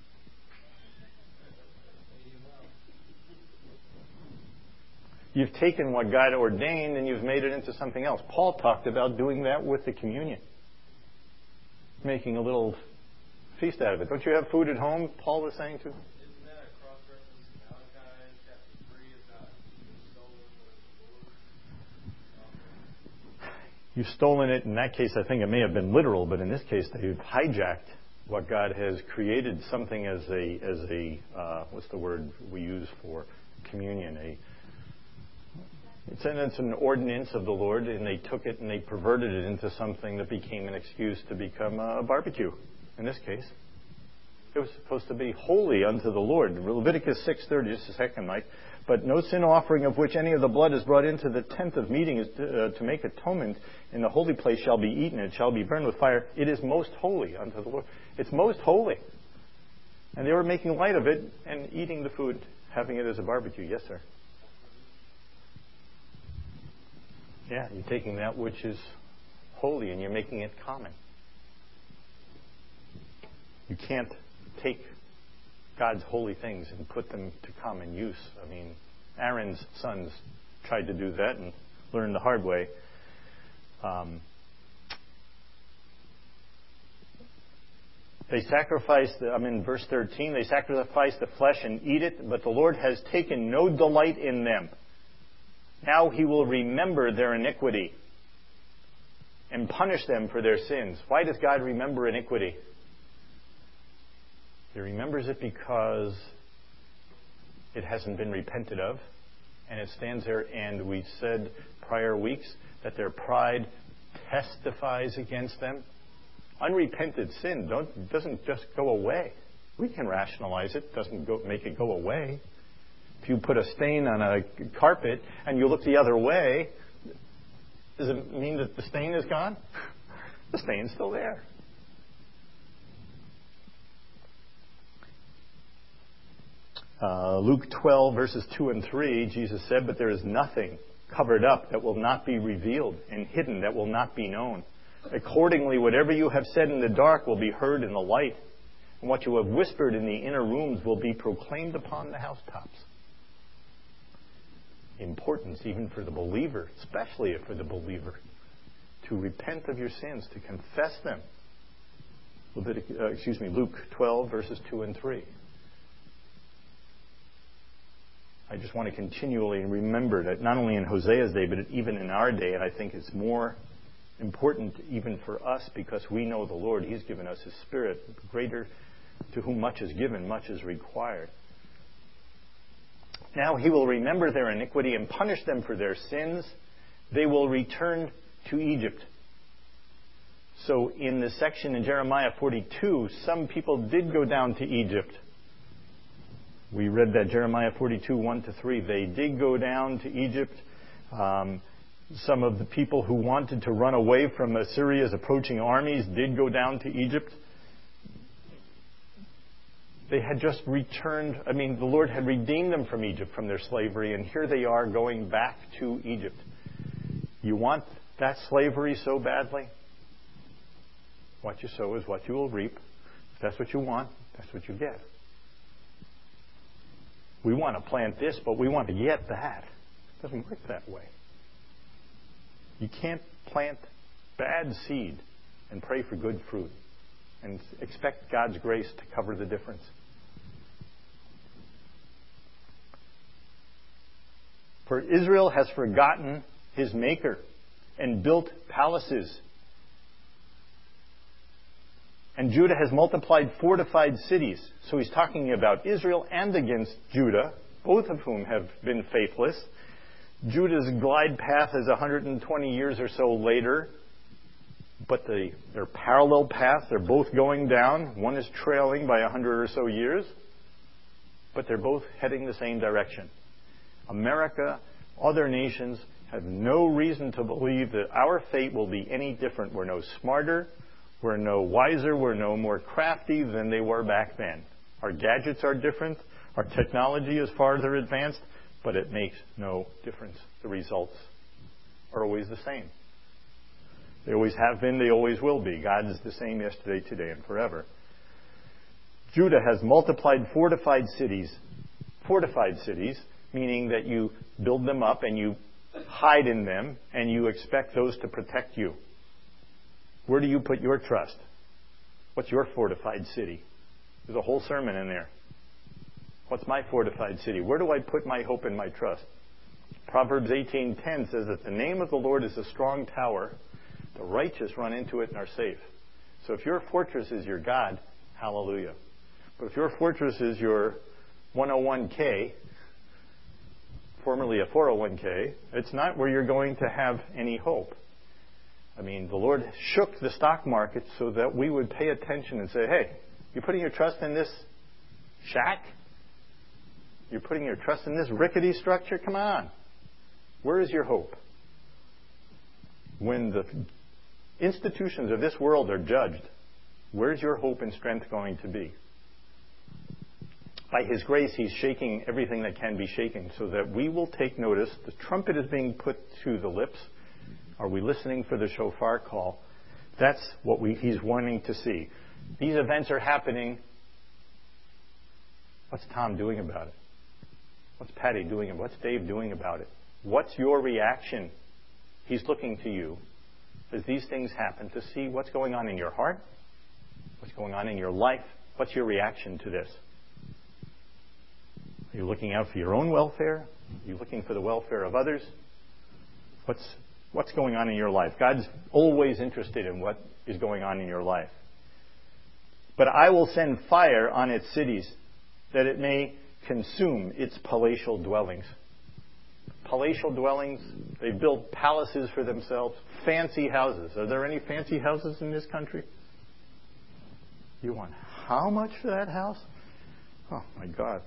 S1: You've taken what God ordained and you've made it into something else. Paul talked about doing that with the communion. Making a little feast out of it. Don't you have food at home, Paul was saying too?
S2: Isn't that a cross-reference to Malachi chapter three about you've stolen what the Lord?
S1: You've stolen it. In that case, I think it may have been literal, but in this case, they've hijacked what God has created, something as a, as a uh, what's the word we use for communion? A It's an, it's an ordinance of the Lord, and they took it and they perverted it into something that became an excuse to become a barbecue. In this case, it was supposed to be holy unto the Lord. Leviticus six thirty, just a second, Mike. But no sin offering of which any of the blood is brought into the tent of meeting is to, uh, to make atonement in the holy place shall be eaten. It shall be burned with fire. It is most holy unto the Lord. It's most holy. And they were making light of it and eating the food, having it as a barbecue. Yes, sir. Yeah, you're taking that which is holy and you're making it common. You can't take God's holy things and put them to common use. I mean, Aaron's sons tried to do that and learned the hard way. Um, they sacrificed, the, I'm in verse thirteen, they sacrifice the flesh and eat it, but the Lord has taken no delight in them. Now he will remember their iniquity and punish them for their sins. Why does God remember iniquity? He remembers it because it hasn't been repented of, and it stands there, and we said prior weeks that their pride testifies against them. Unrepented sin don't, doesn't just go away. We can rationalize it, doesn't go, make it go away. If you put a stain on a carpet and you look the other way, does it mean that the stain is gone? The stain's still there. Uh, Luke twelve, verses two and three, Jesus said, "But there is nothing covered up that will not be revealed, and hidden that will not be known. Accordingly, whatever you have said in the dark will be heard in the light, and what you have whispered in the inner rooms will be proclaimed upon the housetops." Importance even for the believer, especially for the believer, to repent of your sins, to confess them. Levitic, uh, excuse me, Luke twelve, verses two and three. I just want to continually remember that not only in Hosea's day, but even in our day, and I think it's more important even for us because we know the Lord. He's given us His Spirit. Greater to whom much is given, much is required. Now He will remember their iniquity and punish them for their sins. They will return to Egypt. So in the section in Jeremiah forty-two, some people did go down to Egypt. We read that Jeremiah forty-two, one to three. They did go down to Egypt. Um, some of the people who wanted to run away from Assyria's approaching armies did go down to Egypt. They had just returned. I mean, the Lord had redeemed them from Egypt, from their slavery, and here they are going back to Egypt. You want that slavery so badly? What you sow is what you will reap. If that's what you want, that's what you get. We want to plant this, but we want to get that. It doesn't work that way. You can't plant bad seed and pray for good fruit and expect God's grace to cover the difference. For Israel has forgotten his Maker and built palaces. And Judah has multiplied fortified cities. So he's talking about Israel and against Judah, both of whom have been faithless. Judah's glide path is one hundred twenty years or so later. But the, their parallel paths, they're both going down. One is trailing by one hundred or so years. But they're both heading the same direction. America, other nations, have no reason to believe that our fate will be any different. We're no smarter. We're no wiser, we're no more crafty than they were back then. Our gadgets are different, our technology is farther advanced, but it makes no difference. The results are always the same. They always have been, they always will be. God is the same yesterday, today, and forever. Judah has multiplied fortified cities. Fortified cities, meaning that you build them up and you hide in them and you expect those to protect you. Where do you put your trust? What's your fortified city? There's a whole sermon in there. What's my fortified city? Where do I put my hope and my trust? Proverbs eighteen ten says that the name of the Lord is a strong tower. The righteous run into it and are safe. So if your fortress is your God, hallelujah. But if your fortress is your one oh one k, formerly a four oh one k, it's not where you're going to have any hope. I mean, the Lord shook the stock market so that we would pay attention and say, hey, you're putting your trust in this shack? You're putting your trust in this rickety structure? Come on. Where is your hope? When the institutions of this world are judged, where's your hope and strength going to be? By His grace, He's shaking everything that can be shaken so that we will take notice. The trumpet is being put to the lips. Are we listening for the shofar call? That's what we, He's wanting to see. These events are happening. What's Tom doing about it? What's Patty doing about it? What's Dave doing about it? What's your reaction? He's looking to you as these things happen to see what's going on in your heart, what's going on in your life. What's your reaction to this? Are you looking out for your own welfare? Are you looking for the welfare of others? What's what's going on in your life? God's always interested in what is going on in your life. But I will send fire on its cities, that it may consume its palatial dwellings. Palatial dwellings, they build palaces for themselves, fancy houses. Are there any fancy houses in this country? You want how much for that house? Oh, my God.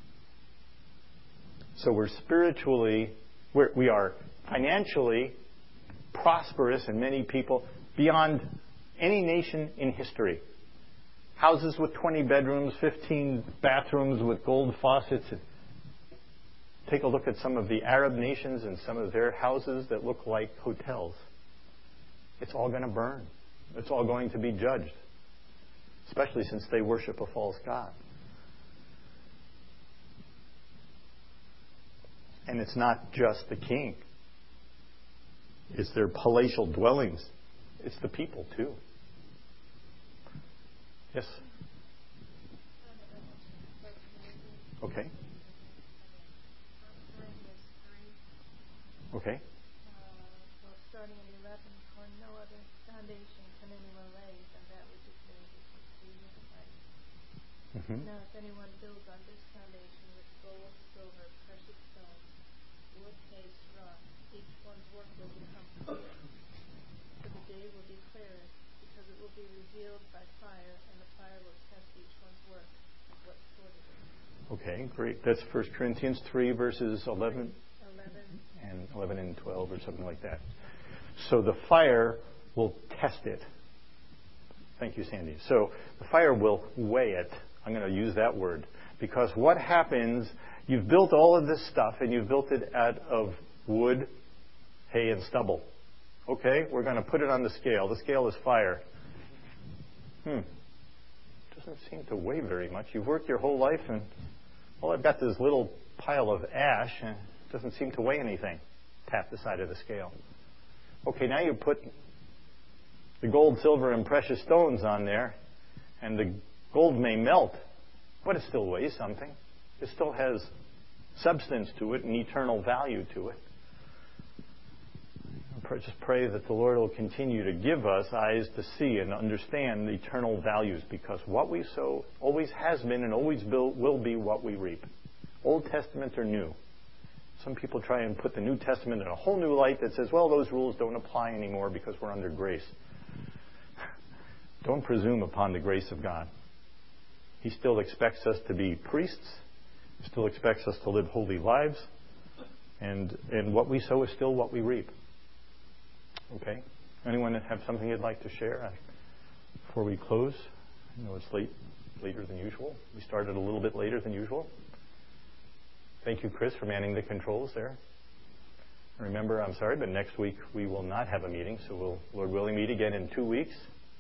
S1: So we're spiritually, we're, we are financially prosperous, and many people beyond any nation in history. Houses with twenty bedrooms, fifteen bathrooms with gold faucets. Take a look at some of the Arab nations and some of their houses that look like hotels. It's all going to burn. It's all going to be judged, especially since they worship a false god. And it's not just the king. It's their palatial dwellings. It's the people, too. Yes? Okay. Okay.
S3: Uh, well, starting at eleven, for no other foundation can anyone lay than that which is laid, which is Jesus Christ.
S1: Mm-hmm.
S3: Now, if anyone builds on this foundation with gold, silver, precious stones, wood, hay, straw, each one's work will become clear. For the day will declare it, because it will be revealed by fire, and the fire will test each one's work, what sort it is.
S1: Okay, great. That's First Corinthians three, verses eleven. And eleven and twelve or something like that. So the fire will test it. Thank you, Sandy. So the fire will weigh it. I'm going to use that word. Because what happens, you've built all of this stuff and you've built it out of wood, hay, and stubble. Okay, we're going to put it on the scale. The scale is fire. Hmm. Doesn't seem to weigh very much. You've worked your whole life and, well, I've got this little pile of ash and doesn't seem to weigh anything. Tap the side of the scale. Okay, now you put the gold, silver, and precious stones on there, and the gold may melt, but it still weighs something. It still has substance to it and eternal value to it. Just pray that the Lord will continue to give us eyes to see and understand the eternal values, because what we sow always has been and always will be what we reap. Old Testament or New. Some people try and put the New Testament in a whole new light that says, well, those rules don't apply anymore because we're under grace. Don't presume upon the grace of God. He still expects us to be priests. He still expects us to live holy lives. And, and what we sow is still what we reap. Okay? Anyone have something you'd like to share before we close? I know it's late, later than usual. We started a little bit later than usual. Thank you, Chris, for manning the controls there. Remember, I'm sorry, but next week we will not have a meeting, so we'll, Lord willing, meet again in two weeks.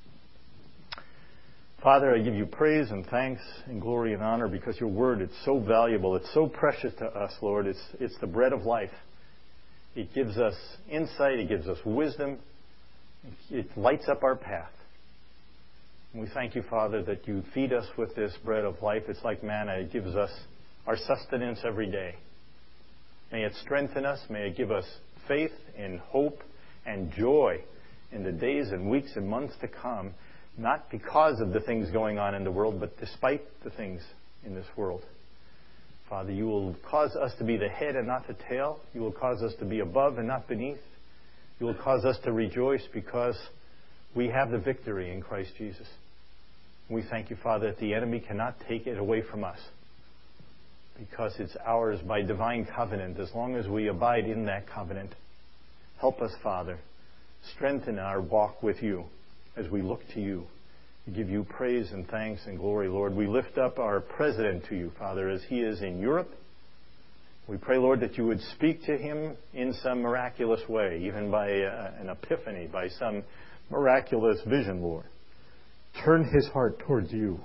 S1: Father, I give you praise and thanks and glory and honor because your word, it's so valuable. It's so precious to us, Lord. It's, it's the bread of life. It gives us insight. It gives us wisdom. It lights up our path. And we thank you, Father, that you feed us with this bread of life. It's like manna. It gives us our sustenance every day. May it strengthen us. May it give us faith and hope and joy in the days and weeks and months to come, not because of the things going on in the world, but despite the things in this world. Father, you will cause us to be the head and not the tail. You will cause us to be above and not beneath. You will cause us to rejoice because we have the victory in Christ Jesus. We thank you, Father, that the enemy cannot take it away from us, because it's ours by divine covenant, as long as we abide in that covenant. Help us, Father. Strengthen our walk with you as we look to you. We give you praise and thanks and glory, Lord. We lift up our president to you, Father, as he is in Europe. We pray, Lord, that you would speak to him in some miraculous way, even by uh, an epiphany, by some miraculous vision, Lord. Turn his heart towards you.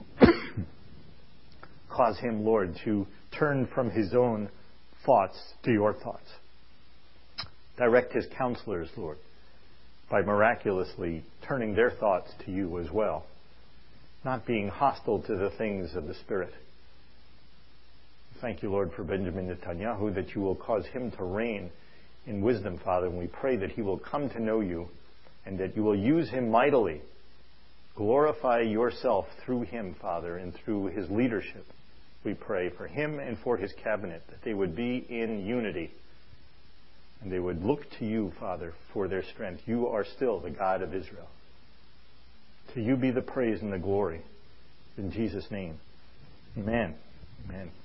S1: Cause him, Lord, to turn from his own thoughts to your thoughts. Direct his counselors, Lord, by miraculously turning their thoughts to you as well, not being hostile to the things of the Spirit. Thank you, Lord, for Benjamin Netanyahu, that you will cause him to reign in wisdom, Father, and we pray that he will come to know you and that you will use him mightily. Glorify yourself through him, Father, and through his leadership. We pray for him and for his cabinet, that they would be in unity and they would look to you, Father, for their strength. You are still the God of Israel. To you be the praise and the glory. In Jesus' name, amen. Amen.